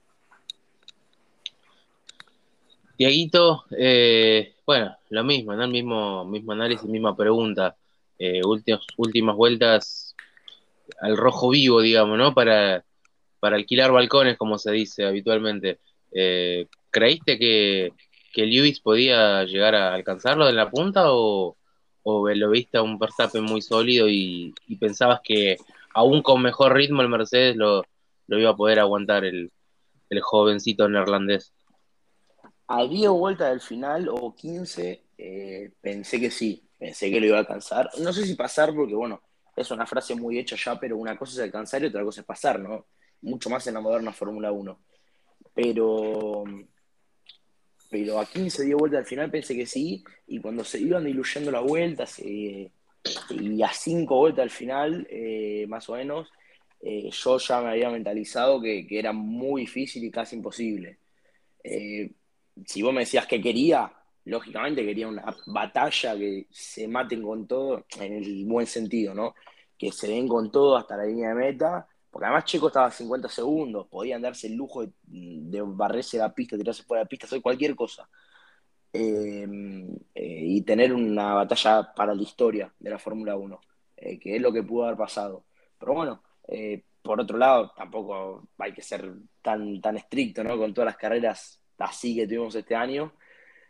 Tiaguito, eh, bueno, lo mismo, ¿no? El mismo, mismo análisis, misma pregunta. Eh, últimas, últimas vueltas al rojo vivo, digamos, ¿no? Para, para alquilar balcones, como se dice habitualmente. Eh, ¿creíste que, que Lewis podía llegar a alcanzarlo en la punta o, o lo viste a un Verstappen muy sólido y, y pensabas que aún con mejor ritmo el Mercedes lo, lo iba a poder aguantar el, el jovencito neerlandés? A diez vueltas del final o quince, eh, pensé que sí, pensé que lo iba a alcanzar. No sé si pasar, porque bueno, es una frase muy hecha ya, pero una cosa es alcanzar y otra cosa es pasar, ¿no? Mucho más en la moderna Fórmula Uno. Pero, pero a quince, diez vueltas al final pensé que sí, y cuando se iban diluyendo las vueltas, eh, y a cinco vueltas al final, eh, más o menos, eh, yo ya me había mentalizado que, que era muy difícil y casi imposible. Eh, si vos me decías que quería, lógicamente quería una batalla, que se maten con todo, en el buen sentido, ¿no? Que se den con todo hasta la línea de meta, porque además Checo estaba a cincuenta segundos, podían darse el lujo de, de barrerse la pista, tirarse fuera de la pista, hacer cualquier cosa. Eh, eh, y tener una batalla para la historia de la Fórmula Uno, eh, que es lo que pudo haber pasado. Pero bueno, eh, por otro lado, tampoco hay que ser tan, tan estricto, ¿no? Con todas las carreras así que tuvimos este año.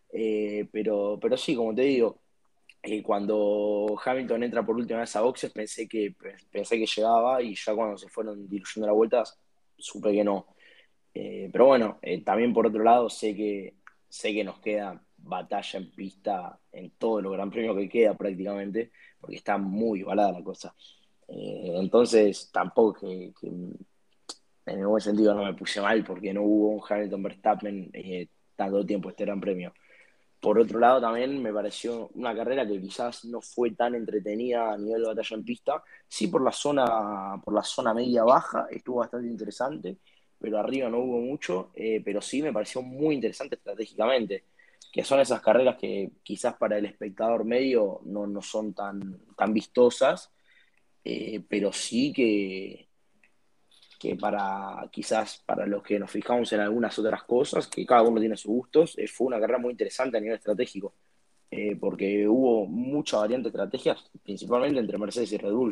Eh, pero, pero sí, como te digo, eh, cuando Hamilton entra por última vez a boxes pensé que, pensé que llegaba y ya cuando se fueron diluyendo las vueltas supe que no. Eh, pero bueno, eh, también por otro lado sé que, sé que nos queda batalla en pista en todo lo gran premio que queda prácticamente, porque está muy igualada la cosa. Eh, entonces tampoco que, que en el buen sentido no me puse mal porque no hubo un Hamilton Verstappen eh, tanto tiempo este gran premio. Por otro lado, también me pareció una carrera que quizás no fue tan entretenida a nivel de batalla en pista. Sí, por la zona, por la zona media-baja estuvo bastante interesante, pero arriba no hubo mucho. Eh, pero sí me pareció muy interesante estratégicamente, que son esas carreras que quizás para el espectador medio no, no son tan, tan vistosas, eh, pero sí que, que para quizás para los que nos fijamos en algunas otras cosas, que cada uno tiene sus gustos, eh, fue una carrera muy interesante a nivel estratégico, eh, porque hubo mucha variante de estrategias, principalmente entre Mercedes y Red Bull.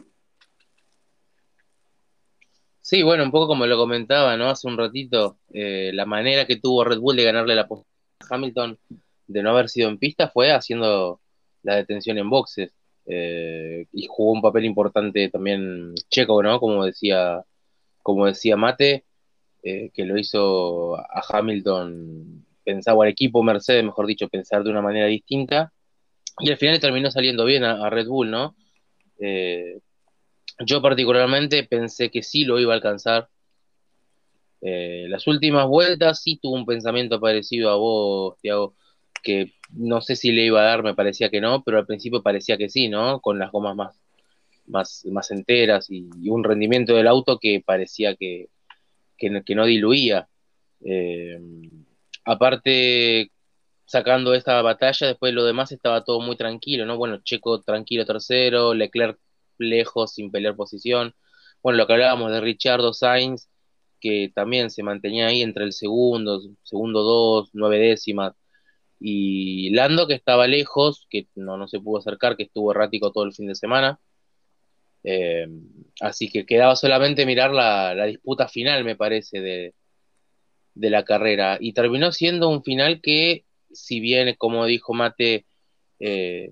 Sí, bueno, un poco como lo comentaba, ¿no? Hace un ratito, eh, la manera que tuvo Red Bull de ganarle la posición a Hamilton de no haber sido en pista fue haciendo la detención en boxes. Eh, y jugó un papel importante también Checo, ¿no? Como decía, como decía Mate, eh, que lo hizo a Hamilton pensar, o al equipo Mercedes, mejor dicho, pensar de una manera distinta. Y al final le terminó saliendo bien a, a Red Bull, ¿no? Eh, yo particularmente pensé que sí lo iba a alcanzar. Eh, las últimas vueltas sí tuvo un pensamiento parecido a vos, Tiago, que no sé si le iba a dar, me parecía que no, pero al principio parecía que sí, ¿no? Con las gomas más, más, más enteras y, y un rendimiento del auto que parecía que, que, no, que no diluía. Eh, Aparte, sacando esta batalla, después lo demás estaba todo muy tranquilo, ¿no? Bueno, Checo tranquilo tercero, Leclerc lejos, sin pelear posición. Bueno, lo que hablábamos de Richardo Sainz, que también se mantenía ahí entre el segundo, segundo dos, nueve décimas, y Lando, que estaba lejos, que no, no se pudo acercar, que estuvo errático todo el fin de semana. Eh, Así que quedaba solamente mirar la, la disputa final, me parece, de, de la carrera. Y terminó siendo un final que, si bien, como dijo Mate, eh,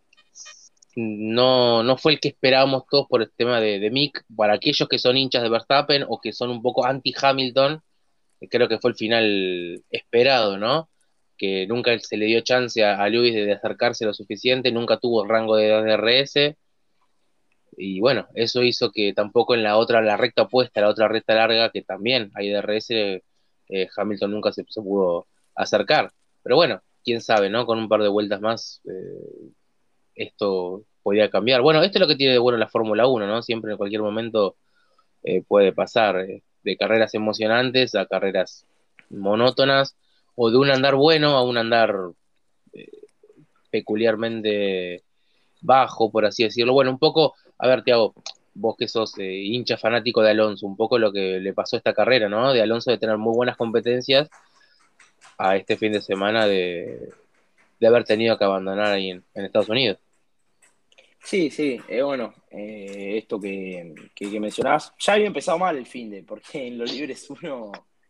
no, no fue el que esperábamos todos por el tema de, de Mick. Para aquellos que son hinchas de Verstappen o que son un poco anti-Hamilton, eh, creo que fue el final esperado, ¿no? Que nunca se le dio chance a, a Lewis de, de acercarse lo suficiente, nunca tuvo rango de D R S. Y bueno, eso hizo que tampoco en la otra, la recta opuesta, la otra recta larga, que también hay D R S, eh, Hamilton nunca se, se pudo acercar. Pero bueno, quién sabe, ¿no? Con un par de vueltas más, eh, esto podría cambiar. Bueno, esto es lo que tiene de bueno la Fórmula Uno, ¿no? Siempre en cualquier momento eh, puede pasar, eh, de carreras emocionantes a carreras monótonas, o de un andar bueno a un andar eh, peculiarmente bajo, por así decirlo. Bueno, un poco, a ver, Tiago, vos que sos eh, hincha fanático de Alonso, un poco lo que le pasó a esta carrera, ¿no? De Alonso de tener muy buenas competencias a este fin de semana de, de haber tenido que abandonar ahí en, en Estados Unidos. Sí, sí, eh, bueno, eh, esto que, que, que mencionabas, ya había empezado mal el fin de, porque en los libres uno,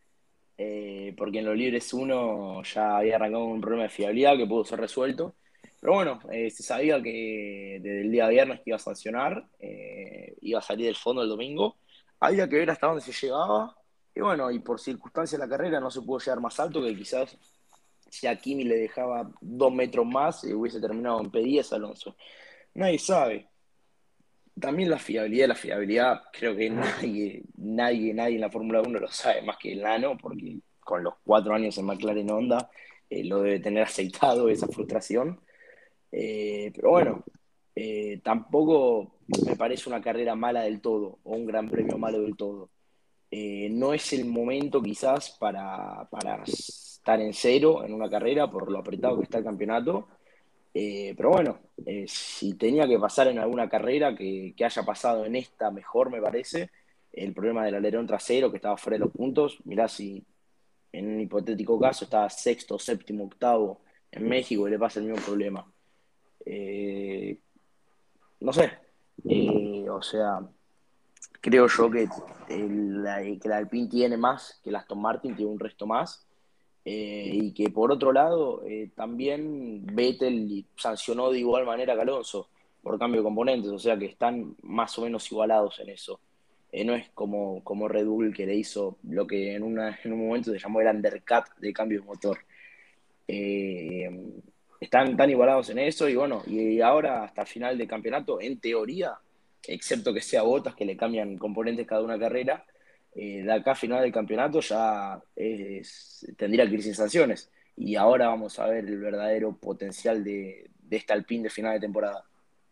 eh, porque en los libres uno ya había arrancado un problema de fiabilidad que pudo ser resuelto. Pero bueno, eh, se sabía que desde el día viernes que iba a sancionar, eh, iba a salir del fondo el domingo. Había que ver hasta dónde se llegaba. Y bueno, y por circunstancias de la carrera no se pudo llegar más alto, que quizás si a Kimi le dejaba dos metros más, eh, hubiese terminado en P diez Alonso. Nadie sabe. También la fiabilidad, la fiabilidad, creo que nadie, nadie, nadie en la Fórmula uno lo sabe más que el Nano, porque con los cuatro años en McLaren Honda eh, lo debe tener aceitado esa frustración. Eh, pero bueno, eh, tampoco me parece una carrera mala del todo o un gran premio malo del todo. Eh, no es el momento quizás para, para estar en cero en una carrera por lo apretado que está el campeonato. Eh, pero bueno, eh, si tenía que pasar en alguna carrera que, que haya pasado en esta mejor, me parece, el problema del alerón trasero que estaba fuera de los puntos, mirá si en un hipotético caso estaba sexto, séptimo, octavo en México y le pasa el mismo problema. Eh, no sé, eh, o sea, creo yo que el, que el Alpine tiene más, que el Aston Martin tiene un resto más, Eh, y que por otro lado, eh, también Vettel sancionó de igual manera a Alonso por cambio de componentes, o sea que están más o menos igualados en eso. Eh, no es como, como Red Bull que le hizo lo que en, una, en un momento se llamó el undercut de cambio de motor. Eh, están tan igualados en eso y bueno, y ahora hasta final del campeonato, en teoría, excepto que sea Bottas que le cambian componentes cada una carrera, eh, de acá a final del campeonato ya es, tendría que ir sin sanciones. Y ahora vamos a ver el verdadero potencial de, de esta Alpine de final de temporada.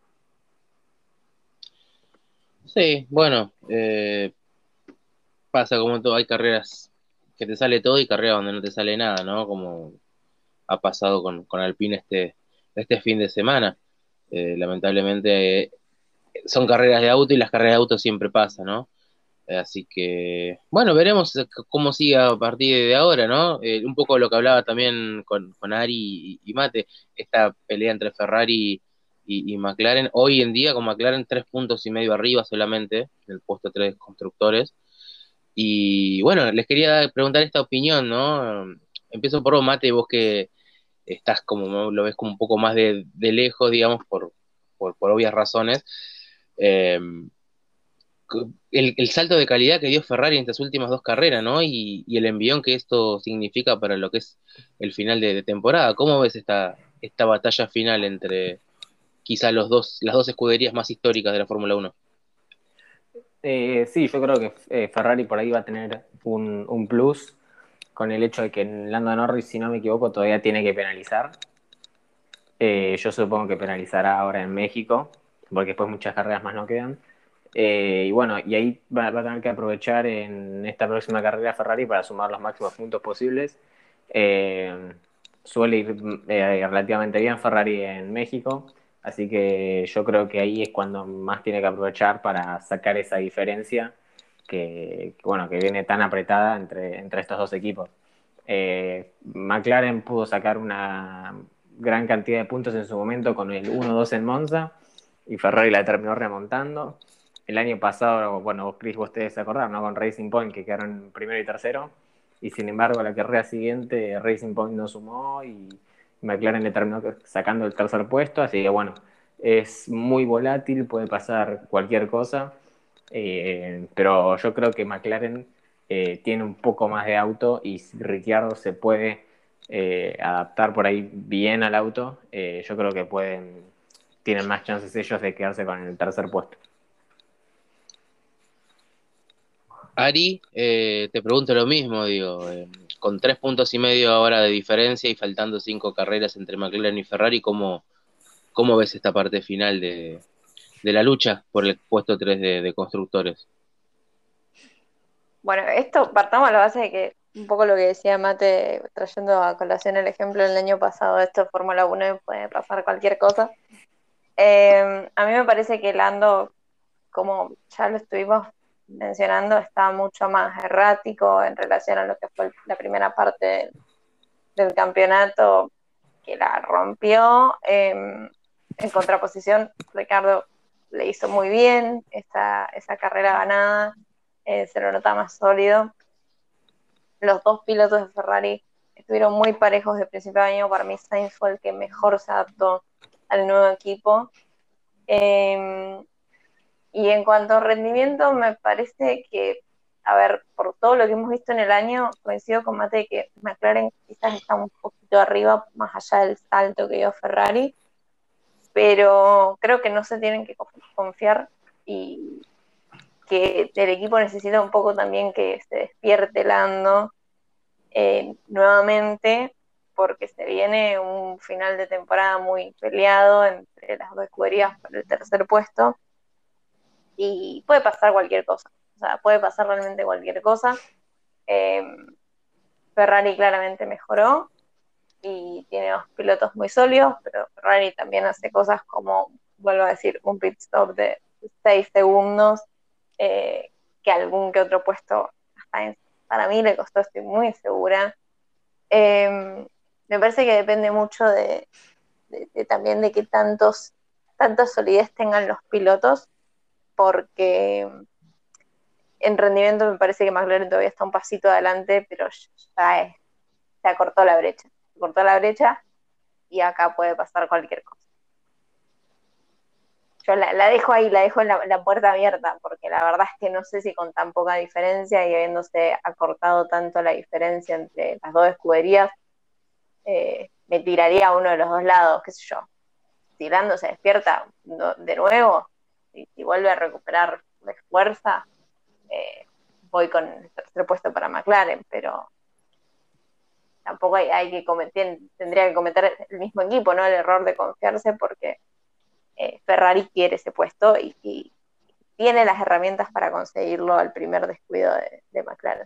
Sí, bueno, eh, pasa como todo, hay carreras que te sale todo y carreras donde no te sale nada, ¿no? Como ha pasado con, con Alpine este, este fin de semana. Eh, lamentablemente eh, son carreras de auto y las carreras de auto siempre pasan, ¿no? Eh, así que, bueno, veremos cómo sigue a partir de ahora, ¿no? Eh, un poco lo que hablaba también con, con Ari y, y Mate, esta pelea entre Ferrari y, y McLaren. Hoy en día con McLaren tres puntos y medio arriba solamente, en el puesto tres de constructores. Y bueno, les quería preguntar esta opinión, ¿no? Empiezo por vos, Mate, vos que estás como, ¿no? Lo ves como un poco más de, de lejos, digamos, por, por, por obvias razones. Eh, el, el salto de calidad que dio Ferrari en estas últimas dos carreras, ¿no? Y, y el envión que esto significa para lo que es el final de, de temporada. ¿Cómo ves esta, esta batalla final entre quizá los dos, las dos escuderías más históricas de la Fórmula Uno? Eh, sí, yo creo que eh, Ferrari por ahí va a tener un, un plus con el hecho de que Lando Norris, si no me equivoco, todavía tiene que penalizar. Eh, yo supongo que penalizará ahora en México, porque después muchas carreras más no quedan. Eh, y bueno, y ahí va, va, a tener que aprovechar en esta próxima carrera Ferrari para sumar los máximos puntos posibles. Eh, suele ir eh, relativamente bien Ferrari en México, así que yo creo que ahí es cuando más tiene que aprovechar para sacar esa diferencia que, que bueno, que viene tan apretada entre, entre estos dos equipos. Eh, McLaren pudo sacar una gran cantidad de puntos en su momento con el uno dos en Monza y Ferrari la terminó remontando. El año pasado, bueno, Chris, vos ustedes se acordaron, ¿no? Con Racing Point, que quedaron primero y tercero, y sin embargo la carrera siguiente Racing Point no sumó y McLaren le terminó sacando el tercer puesto, así que bueno, es muy volátil, puede pasar cualquier cosa, eh, pero yo creo que McLaren eh, tiene un poco más de auto y si Ricciardo se puede eh, adaptar por ahí bien al auto, eh, yo creo que pueden, tienen más chances ellos de quedarse con el tercer puesto. Ari, eh, te pregunto lo mismo, digo, eh, con tres puntos y medio ahora de diferencia y faltando cinco carreras entre McLaren y Ferrari, ¿cómo, cómo ves esta parte final de, de la lucha por el puesto tres de, de constructores? Bueno, esto partamos a la base de que un poco lo que decía Mate, trayendo a colación el ejemplo del año pasado, esto de Fórmula uno y puede pasar cualquier cosa. Eh, a mí me parece que Lando, como ya lo estuvimos mencionando, está mucho más errático en relación a lo que fue la primera parte del, del campeonato, que la rompió. Eh, en contraposición, Ricardo le hizo muy bien esa, esa carrera ganada, eh, se lo nota más sólido. Los dos pilotos de Ferrari estuvieron muy parejos de principio de año. Para mí Sainz fue el que mejor se adaptó al nuevo equipo. Eh, y en cuanto a rendimiento, me parece que, a ver, por todo lo que hemos visto en el año, coincido con Mate que McLaren quizás está un poquito arriba, más allá del salto que dio Ferrari, pero creo que no se tienen que confiar y que el equipo necesita un poco también que se despierte Lando eh, nuevamente, porque se viene un final de temporada muy peleado entre las dos escuderías por el tercer puesto y puede pasar cualquier cosa, o sea, puede pasar realmente cualquier cosa. Eh, Ferrari claramente mejoró y tiene dos pilotos muy sólidos, pero Ferrari también hace cosas como, vuelvo a decir, un pit stop de seis segundos, eh, que algún que otro puesto hasta en, para mí le costó, estoy muy segura. Eh, me parece que depende mucho de, de, de también de que tantos, tanta solidez tengan los pilotos, porque en rendimiento me parece que McLaren todavía está un pasito adelante, pero ya es se acortó la brecha, se cortó la brecha y acá puede pasar cualquier cosa. Yo la, la dejo ahí, la dejo en la, la puerta abierta, porque la verdad es que no sé si con tan poca diferencia y habiéndose acortado tanto la diferencia entre las dos escuderías, eh, me tiraría a uno de los dos lados, qué sé yo. Si Lando se despierta no, de nuevo y, y vuelve a recuperar fuerza, eh, voy con el tercer puesto para McLaren, pero tampoco hay, hay que cometer, tendría que cometer el mismo equipo, ¿no? El error de confiarse, porque eh, Ferrari quiere ese puesto y, y tiene las herramientas para conseguirlo al primer descuido de, de McLaren.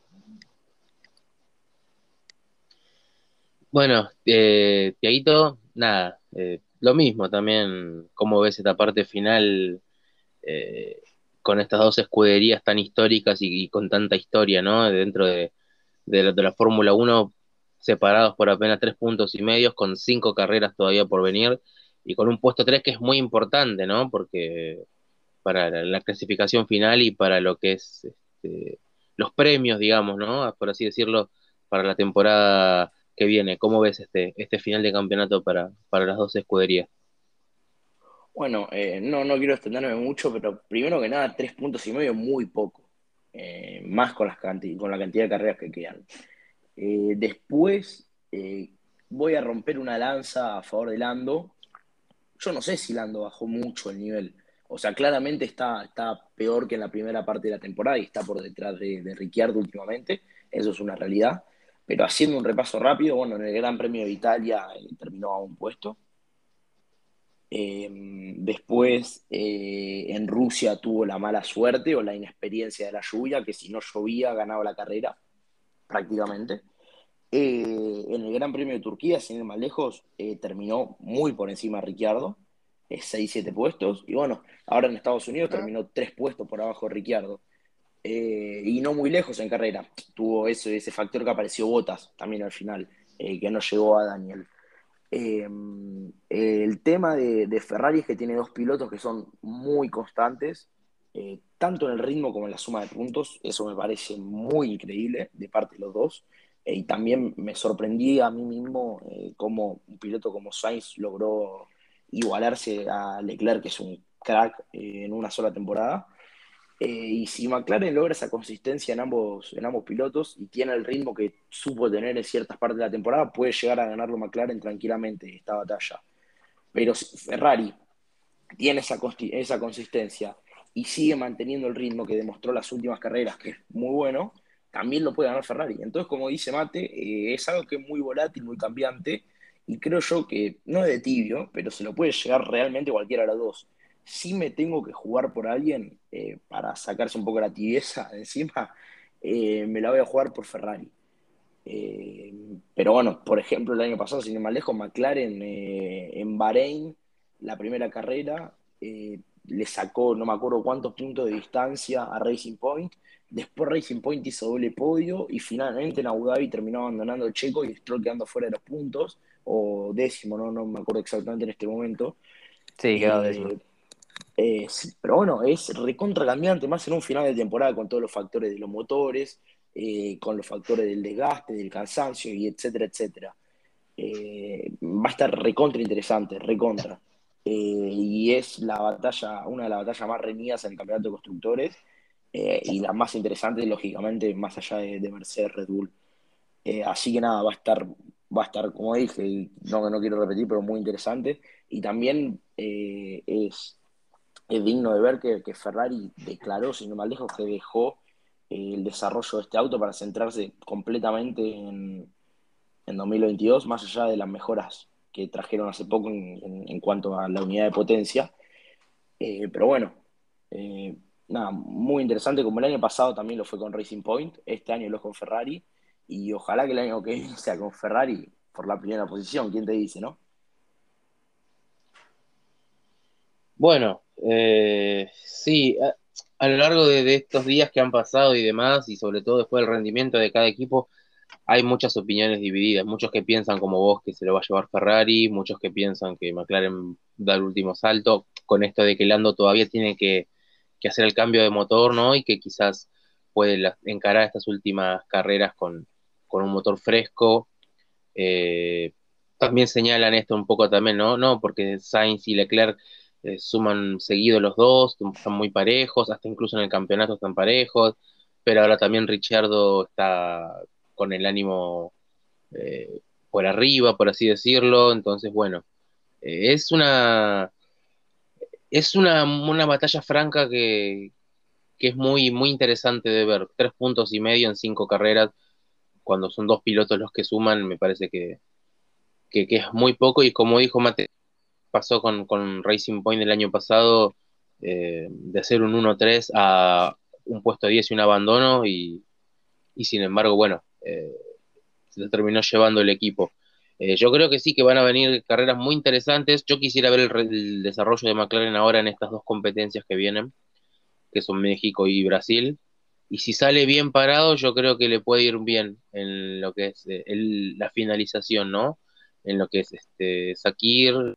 Bueno, eh, Tiaguito, nada, eh, lo mismo también, cómo ves esta parte final eh, con estas dos escuderías tan históricas y, y con tanta historia, ¿no? Dentro de, de la, de la Fórmula Uno, separados por apenas tres puntos y medios, con cinco carreras todavía por venir, y con un puesto tres que es muy importante, ¿no? Porque para la, la clasificación final y para lo que es este, los premios, digamos, ¿no? Por así decirlo, para la temporada que viene. ¿Cómo ves este, este final de campeonato para, para las dos escuderías? Bueno, eh, no, no quiero extenderme mucho, pero primero que nada, tres puntos y medio es muy poco. Eh, más con, las canti- con la cantidad de carreras que quedan. Eh, después eh, voy a romper una lanza a favor de Lando. Yo no sé si Lando bajó mucho el nivel. O sea, claramente está, está peor que en la primera parte de la temporada y está por detrás de, de Ricciardo últimamente. Eso es una realidad. Pero haciendo un repaso rápido, bueno, en el Gran Premio de Italia eh, terminó a un puesto. Eh, Después, eh, en Rusia tuvo la mala suerte o la inexperiencia de la lluvia, que si no llovía ganaba la carrera, prácticamente. Eh, en el Gran Premio de Turquía, sin ir más lejos, eh, terminó muy por encima de Ricciardo, eh, seis siete puestos. Y bueno, ahora en Estados Unidos terminó tres puestos por abajo de Ricciardo. Eh, y no muy lejos en carrera. Tuvo ese, ese factor que apareció Bottas también al final, eh, que no llegó a Daniel. Eh, el tema de, de Ferrari es que tiene dos pilotos que son muy constantes, eh, tanto en el ritmo como en la suma de puntos. Eso me parece muy increíble de parte de los dos. Eh, y también me sorprendí a mí mismo eh, cómo un piloto como Sainz logró igualarse a Leclerc, que es un crack eh, en una sola temporada. Eh, y si McLaren logra esa consistencia en ambos, en ambos pilotos y tiene el ritmo que supo tener en ciertas partes de la temporada, puede llegar a ganarlo McLaren tranquilamente esta batalla. Pero si Ferrari tiene esa, esa consistencia y sigue manteniendo el ritmo que demostró las últimas carreras, que es muy bueno, también lo puede ganar Ferrari. Entonces, como dice Mate, eh, es algo que es muy volátil, muy cambiante, y creo yo que no es de tibio, pero se lo puede llegar realmente cualquiera de los dos. Si me tengo que jugar por alguien eh, para sacarse un poco la tibieza de encima, eh, me la voy a jugar por Ferrari. Eh, pero bueno, por ejemplo, el año pasado, sin ir más lejos, McLaren eh, en Bahrein, la primera carrera, eh, le sacó no me acuerdo cuántos puntos de distancia a Racing Point. Después Racing Point hizo doble podio y finalmente en Abu Dhabi terminó abandonando el Checo y Stroll quedando fuera de los puntos, o décimo, no, no me acuerdo exactamente en este momento. Sí, quedó décimo. Eh, eh, sí, pero bueno, es recontra cambiante, más en un final de temporada con todos los factores de los motores, eh, con los factores del desgaste, del cansancio, y etcétera, etcétera. Eh, va a estar recontra interesante, recontra. Eh, y es la batalla, una de las batallas más reñidas en el campeonato de constructores, eh, y la más interesante, lógicamente, más allá de, de Mercedes, Red Bull. Eh, así que nada, va a estar, va a estar, como dije, no, no quiero repetir, pero muy interesante. Y también eh, es es digno de ver que, que Ferrari declaró, sin ir más lejos, que dejó eh, el desarrollo de este auto para centrarse completamente en, en dos mil veintidós, más allá de las mejoras que trajeron hace poco en, en- en cuanto a la unidad de potencia. Eh, pero bueno, eh, nada, muy interesante, como el año pasado también lo fue con Racing Point, este año lo es con Ferrari, y ojalá que el año que viene sea con Ferrari por la primera posición, ¿quién te dice, no? Bueno, eh, sí, a, a lo largo de, de estos días que han pasado y demás, y sobre todo después del rendimiento de cada equipo, hay muchas opiniones divididas. Muchos que piensan como vos que se lo va a llevar Ferrari, muchos que piensan que McLaren da el último salto, con esto de que Lando todavía tiene que, que hacer el cambio de motor, ¿no? Y que quizás puede la- encarar estas últimas carreras con, con un motor fresco. Eh, también señalan esto un poco también, ¿no? No, porque Sainz y Leclerc eh, suman seguido los dos, están muy parejos, hasta incluso en el campeonato están parejos, pero ahora también Ricciardo está con el ánimo eh, por arriba, por así decirlo, entonces bueno, eh, es una es una, una batalla franca que, que es muy, muy interesante de ver. Tres puntos y medio en cinco carreras, cuando son dos pilotos los que suman, me parece que, que, que es muy poco. Y como dijo Mate, pasó con, con Racing Point el año pasado, eh, de ser un uno tres a un puesto diez y un abandono, y, y sin embargo, bueno, eh, se lo terminó llevando el equipo. Eh, yo creo que sí, que van a venir carreras muy interesantes. Yo quisiera ver el, re- el desarrollo de McLaren ahora en estas dos competencias que vienen, que son México y Brasil. Y si sale bien parado, yo creo que le puede ir bien en lo que es eh, el- la finalización, ¿no? En lo que es este Sakir,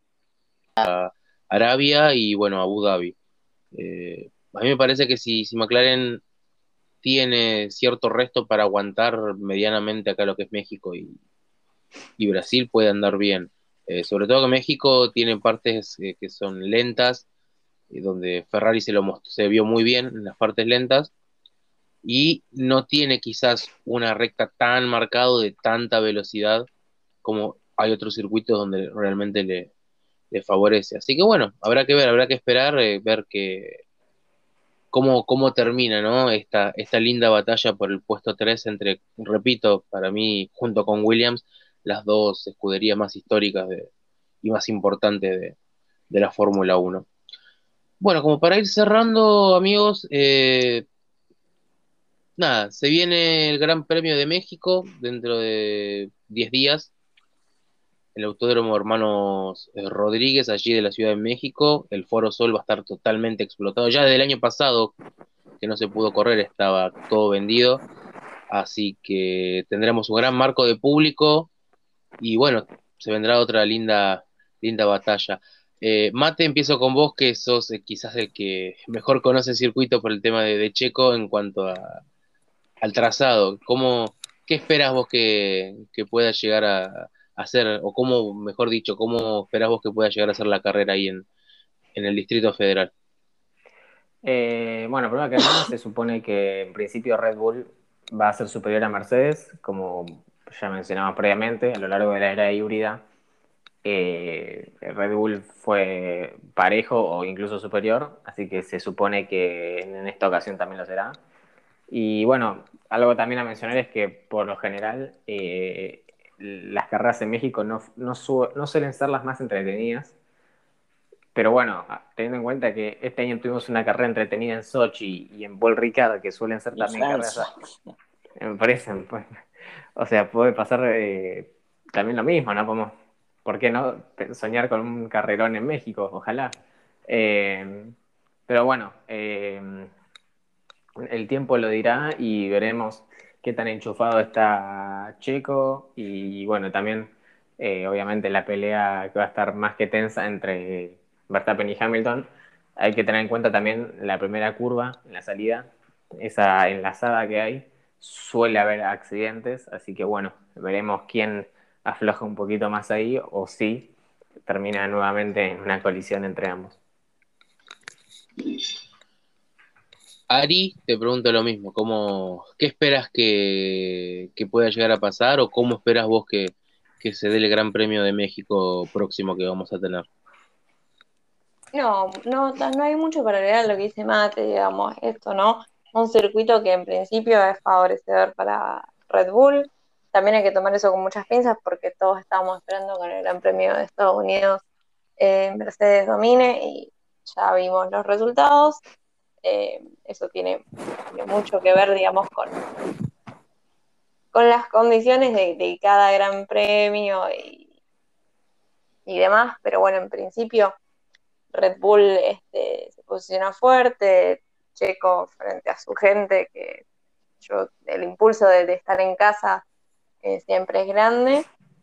Arabia y bueno, Abu Dhabi. Eh, a mí me parece que si, si McLaren tiene cierto resto para aguantar medianamente acá lo que es México y, y Brasil, puede andar bien. Eh, sobre todo que México tiene partes eh, que son lentas, y donde Ferrari se lo mostró, se vio muy bien en las partes lentas, y no tiene quizás una recta tan marcado de tanta velocidad como hay otros circuitos donde realmente le, le favorece. Así que bueno, habrá que ver, habrá que esperar, eh, ver que, cómo, cómo termina, ¿no? Esta, esta linda batalla por el puesto tres entre, repito, para mí, junto con Williams, las dos escuderías más históricas de, y más importantes de, de la Fórmula Uno. Bueno, como para ir cerrando, amigos, eh, nada, se viene el Gran Premio de México dentro de diez días, el Autódromo Hermanos eh, Rodríguez, allí de la Ciudad de México. El Foro Sol va a estar totalmente explotado. Ya desde el año pasado, que no se pudo correr, estaba todo vendido. Así que tendremos un gran marco de público y bueno, se vendrá otra linda, linda batalla. Eh, Mate, empiezo con vos, que sos eh, quizás el que mejor conoce el circuito por el tema de, de Checo en cuanto a al trazado. ¿Cómo, qué esperas vos que, que pueda llegar a, a hacer, o cómo, mejor dicho, cómo esperás vos que pueda llegar a hacer la carrera ahí en, en el Distrito Federal? Eh, bueno, primero que nada, se supone que en principio Red Bull va a ser superior a Mercedes, como ya mencionaba previamente, a lo largo de la era híbrida. Eh, Red Bull fue parejo o incluso superior, así que se supone que en esta ocasión también lo será. Y bueno, algo también a mencionar es que por lo general eh, las carreras en México no, no, su- no suelen ser las más entretenidas, pero bueno, teniendo en cuenta que este año tuvimos una carrera entretenida en Sochi y en Paul Ricard, que suelen ser Y también carreras, Francia. me parecen, pues, o sea, puede pasar eh, también lo mismo, ¿no? Como, ¿por qué no soñar con un carrerón en México? Ojalá. Eh, pero bueno, eh, el tiempo lo dirá y veremos qué tan enchufado está Checo y bueno, también eh, obviamente la pelea que va a estar más que tensa entre Verstappen y Hamilton. Hay que tener en cuenta también la primera curva, en la salida, esa enlazada que hay. Suele haber accidentes, así que bueno, veremos quién afloja un poquito más ahí o si termina nuevamente en una colisión entre ambos. Ari, te pregunto lo mismo, ¿cómo, qué esperas que, que pueda llegar a pasar, o cómo esperas vos que, que se dé el Gran Premio de México próximo que vamos a tener? No, no, ta- no hay mucho para agregar a lo que dice Mate, digamos, esto, ¿no? Un circuito que en principio es favorecedor para Red Bull. También hay que tomar eso con muchas pinzas porque todos estábamos esperando con el Gran Premio de Estados Unidos eh, Mercedes domine y ya vimos los resultados. Eh, eso tiene, tiene mucho que ver, digamos, con, con las condiciones de, de cada Gran Premio y, y demás, pero bueno, en principio Red Bull este, se posiciona fuerte, Checo frente a su gente, que yo, el impulso de, de estar en casa eh, siempre es grande,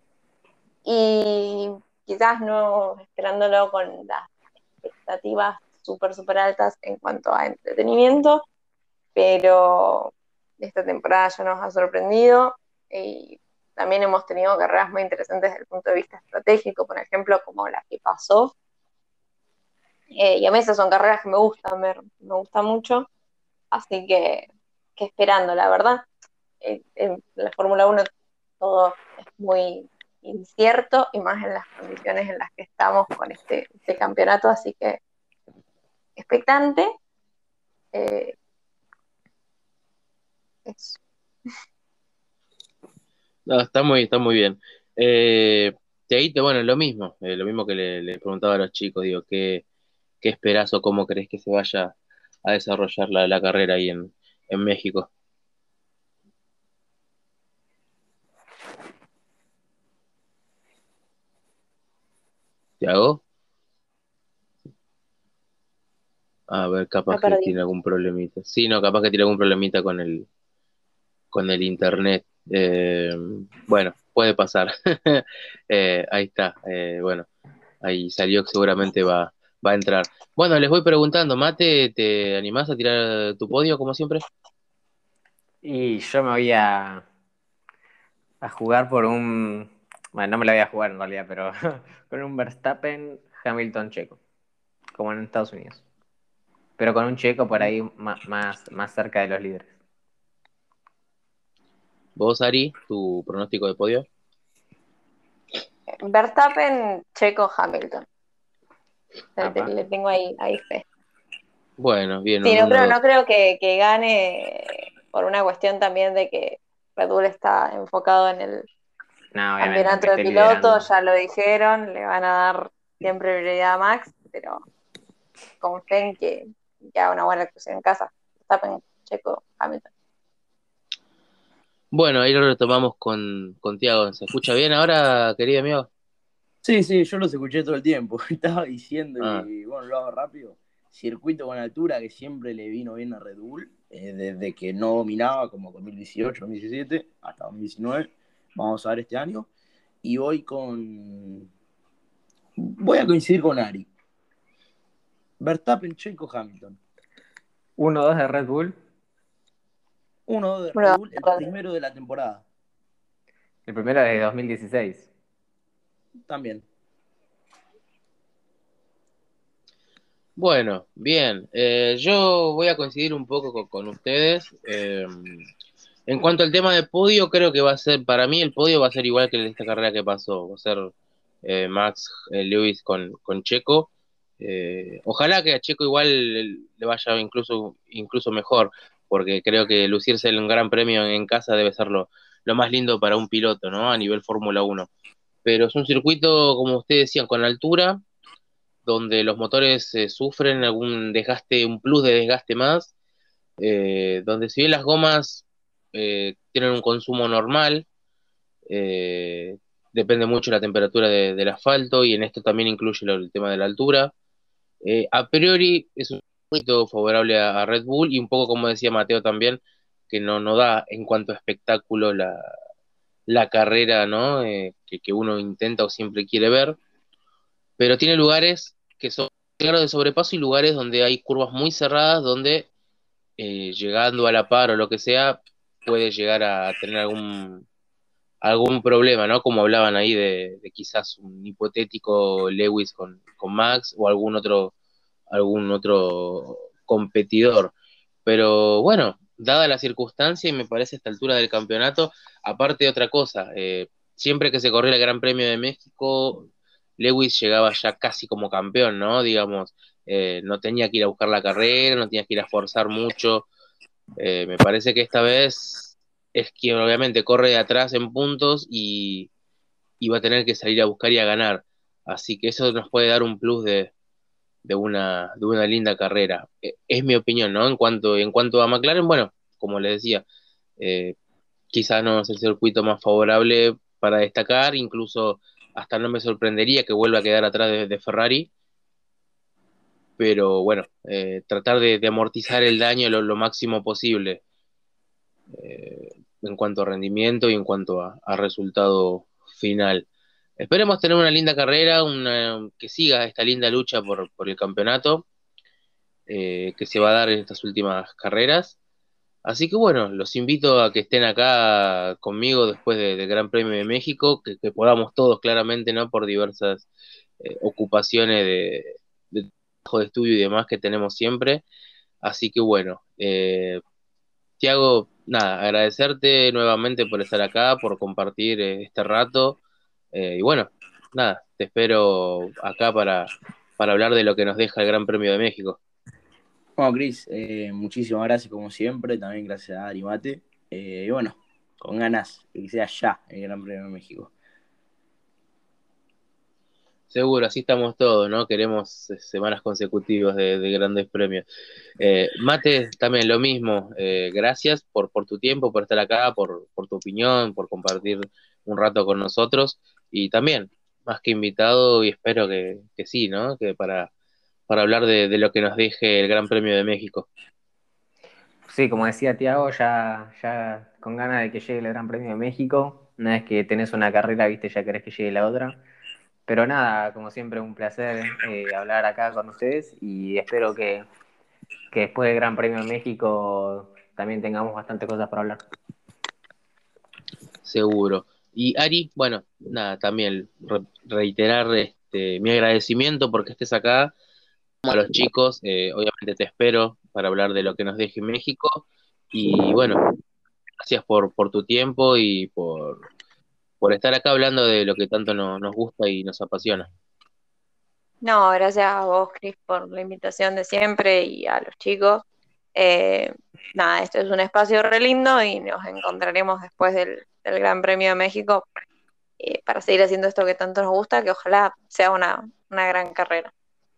y quizás no esperándolo con las expectativas súper, súper altas en cuanto a entretenimiento, pero esta temporada ya nos ha sorprendido. Y también hemos tenido carreras muy interesantes desde el punto de vista estratégico, por ejemplo, como la que pasó. Eh, y a mí esas son carreras que me gustan ver, me gusta mucho. Así que, que esperando, la verdad. Eh, en la Fórmula uno todo es muy incierto y más en las condiciones en las que estamos con este, este campeonato, así que expectante. Eh, eso. No, está muy, está muy bien. Eh, Tiaguito, bueno, lo mismo, eh, lo mismo que le, le preguntaba a los chicos, digo, ¿qué, qué esperás o cómo crees que se vaya a desarrollar la, la carrera ahí en, en México? ¿Tiago? A ver, Me capaz que perdí. tiene algún problemita. Sí, no, capaz que tiene algún problemita con el, con el internet. Eh, bueno, puede pasar. Eh, ahí está. Eh, bueno, ahí salió que seguramente va, va a entrar. Bueno, les voy preguntando, Mate, ¿te animás a tirar tu podio como siempre? Y yo me voy a, a jugar por un. Bueno, no me la voy a jugar en realidad, pero con un Verstappen Hamilton checo, como en Estados Unidos. Pero con un checo por ahí ma- más, más cerca de los líderes. Vos, Ari, tu pronóstico de podio. Verstappen, Checo, Hamilton. Le, Apa. le tengo ahí, ahí fe. Bueno, bien, Sí, un no uno creo, no dos. creo que, que gane por una cuestión también de que Red Bull está enfocado en el No, obviamente, aunque campeonato de esté liderando. pilotos, ya lo dijeron, le van a dar siempre prioridad a Max, pero confíen que, que haga una buena actuación en casa. Verstappen, Checo, Hamilton. Bueno, ahí lo retomamos con, con Tiago. ¿Se escucha bien ahora, querido amigo? Sí, sí, yo los escuché todo el tiempo. Estaba diciendo, Ah, y bueno, lo hago rápido. Circuito con altura que siempre le vino bien a Red Bull, eh, desde que no dominaba, como dos mil dieciocho, dos mil diecisiete, hasta dos mil diecinueve. Vamos a ver este año. Y voy con. Voy a coincidir con Ari. Verstappen, Checo, Hamilton. Uno dos de Red Bull. Uno de Red Bueno, Bull, el primero de la temporada. El primero de dos mil dieciséis. También. bueno, bien. Eh, yo voy a coincidir un poco con, con ustedes. Eh, en cuanto al tema de podio, creo que va a ser, para mí el podio va a ser igual que en esta carrera que pasó. Va a ser eh, Max eh, Lewis con, con Checo. Eh, ojalá que a Checo igual le vaya incluso, incluso mejor, porque creo que lucirse en un gran premio en casa debe ser lo, lo más lindo para un piloto, ¿no? A nivel Fórmula uno. Pero es un circuito, como ustedes decían, con altura, donde los motores eh, sufren algún desgaste, un plus de desgaste más, eh, donde si bien las gomas eh, tienen un consumo normal, eh, depende mucho de la temperatura de- del asfalto y en esto también incluye lo- el tema de la altura. Eh, a priori es un poquito favorable a, a Red Bull y un poco como decía Mateo también, que no, no da en cuanto a espectáculo la, la carrera, ¿no? Eh, que, que uno intenta o siempre quiere ver, pero tiene lugares que son claros de sobrepaso y lugares donde hay curvas muy cerradas, donde eh, llegando a la par o lo que sea, puede llegar a tener algún, algún problema, ¿no? Como hablaban ahí de, de quizás un hipotético Lewis con, con Max o algún otro, algún otro competidor. Pero bueno, dada la circunstancia y me parece a esta altura del campeonato, aparte de otra cosa, eh, siempre que se corría el Gran Premio de México, Lewis llegaba ya casi como campeón, ¿no? Digamos, eh, no tenía que ir a buscar la carrera, no tenía que ir a forzar mucho. Eh, me parece que esta vez es quien obviamente corre de atrás en puntos y, y va a tener que salir a buscar y a ganar. Así que eso nos puede dar un plus de, de una, de una linda carrera. Eh, Es mi opinión, ¿no? En cuanto, en cuanto a McLaren, bueno, como les decía, eh, quizás no es el circuito más favorable para destacar, incluso hasta no me sorprendería que vuelva a quedar atrás de, de Ferrari, pero bueno, eh, tratar de, de amortizar el daño lo, lo máximo posible eh, en cuanto a rendimiento y en cuanto a, a resultado final. Esperemos tener una linda carrera, una, que siga esta linda lucha por, por el campeonato eh, que se va a dar en estas últimas carreras. Así que bueno, los invito a que estén acá conmigo después de- del Gran Premio de México, que, que podamos todos claramente, ¿no? Por diversas eh, ocupaciones de, de trabajo, de estudio y demás que tenemos siempre. Así que bueno, eh, Tiago, nada, agradecerte nuevamente por estar acá, por compartir eh, este rato. Eh, y bueno, nada, te espero acá para, para hablar de lo que nos deja el Gran Premio de México. Bueno, Cris, eh, muchísimas gracias como siempre, también gracias a Ari Mate. Eh, y bueno, con ganas de que sea ya el Gran Premio de México. Seguro, así estamos todos, ¿no? Queremos eh, semanas consecutivas de, de grandes premios. Eh, Mate, también lo mismo. Eh, gracias por, por tu tiempo, por estar acá, por, por tu opinión, por compartir un rato con nosotros. Y también, más que invitado, y espero que, que sí, ¿no? Que para, para hablar de, de lo que nos deje el Gran Premio de México. Sí, como decía Tiago, ya, ya con ganas de que llegue el Gran Premio de México. Una vez que tenés una carrera, viste, ya querés que llegue la otra. Pero nada, como siempre, un placer eh, hablar acá con ustedes y espero que, que después del Gran Premio de México también tengamos bastantes cosas para hablar. Seguro. Y Ari, bueno, nada, también re- reiterar este, mi agradecimiento porque estés acá. A los chicos, eh, obviamente te espero para hablar de lo que nos deje México. Y bueno, gracias por, por tu tiempo y por, por estar acá hablando de lo que tanto no- nos gusta y nos apasiona. No, gracias a vos, Cris, por la invitación de siempre y a los chicos. Eh, Nada, esto es un espacio re lindo y nos encontraremos después del, del Gran Premio de México eh, para seguir haciendo esto que tanto nos gusta, que ojalá sea una, una gran carrera.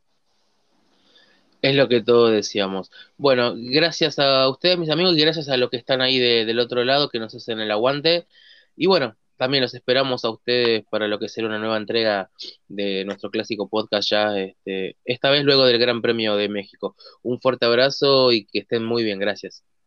Es lo que todos decíamos. Bueno, gracias a ustedes, mis amigos, y gracias a los que están ahí de- del otro lado, que nos hacen el aguante. Y bueno, también los esperamos a ustedes para lo que será una nueva entrega de nuestro clásico podcast ya, este, esta vez luego del Gran Premio de México. Un fuerte abrazo y que estén muy bien, gracias.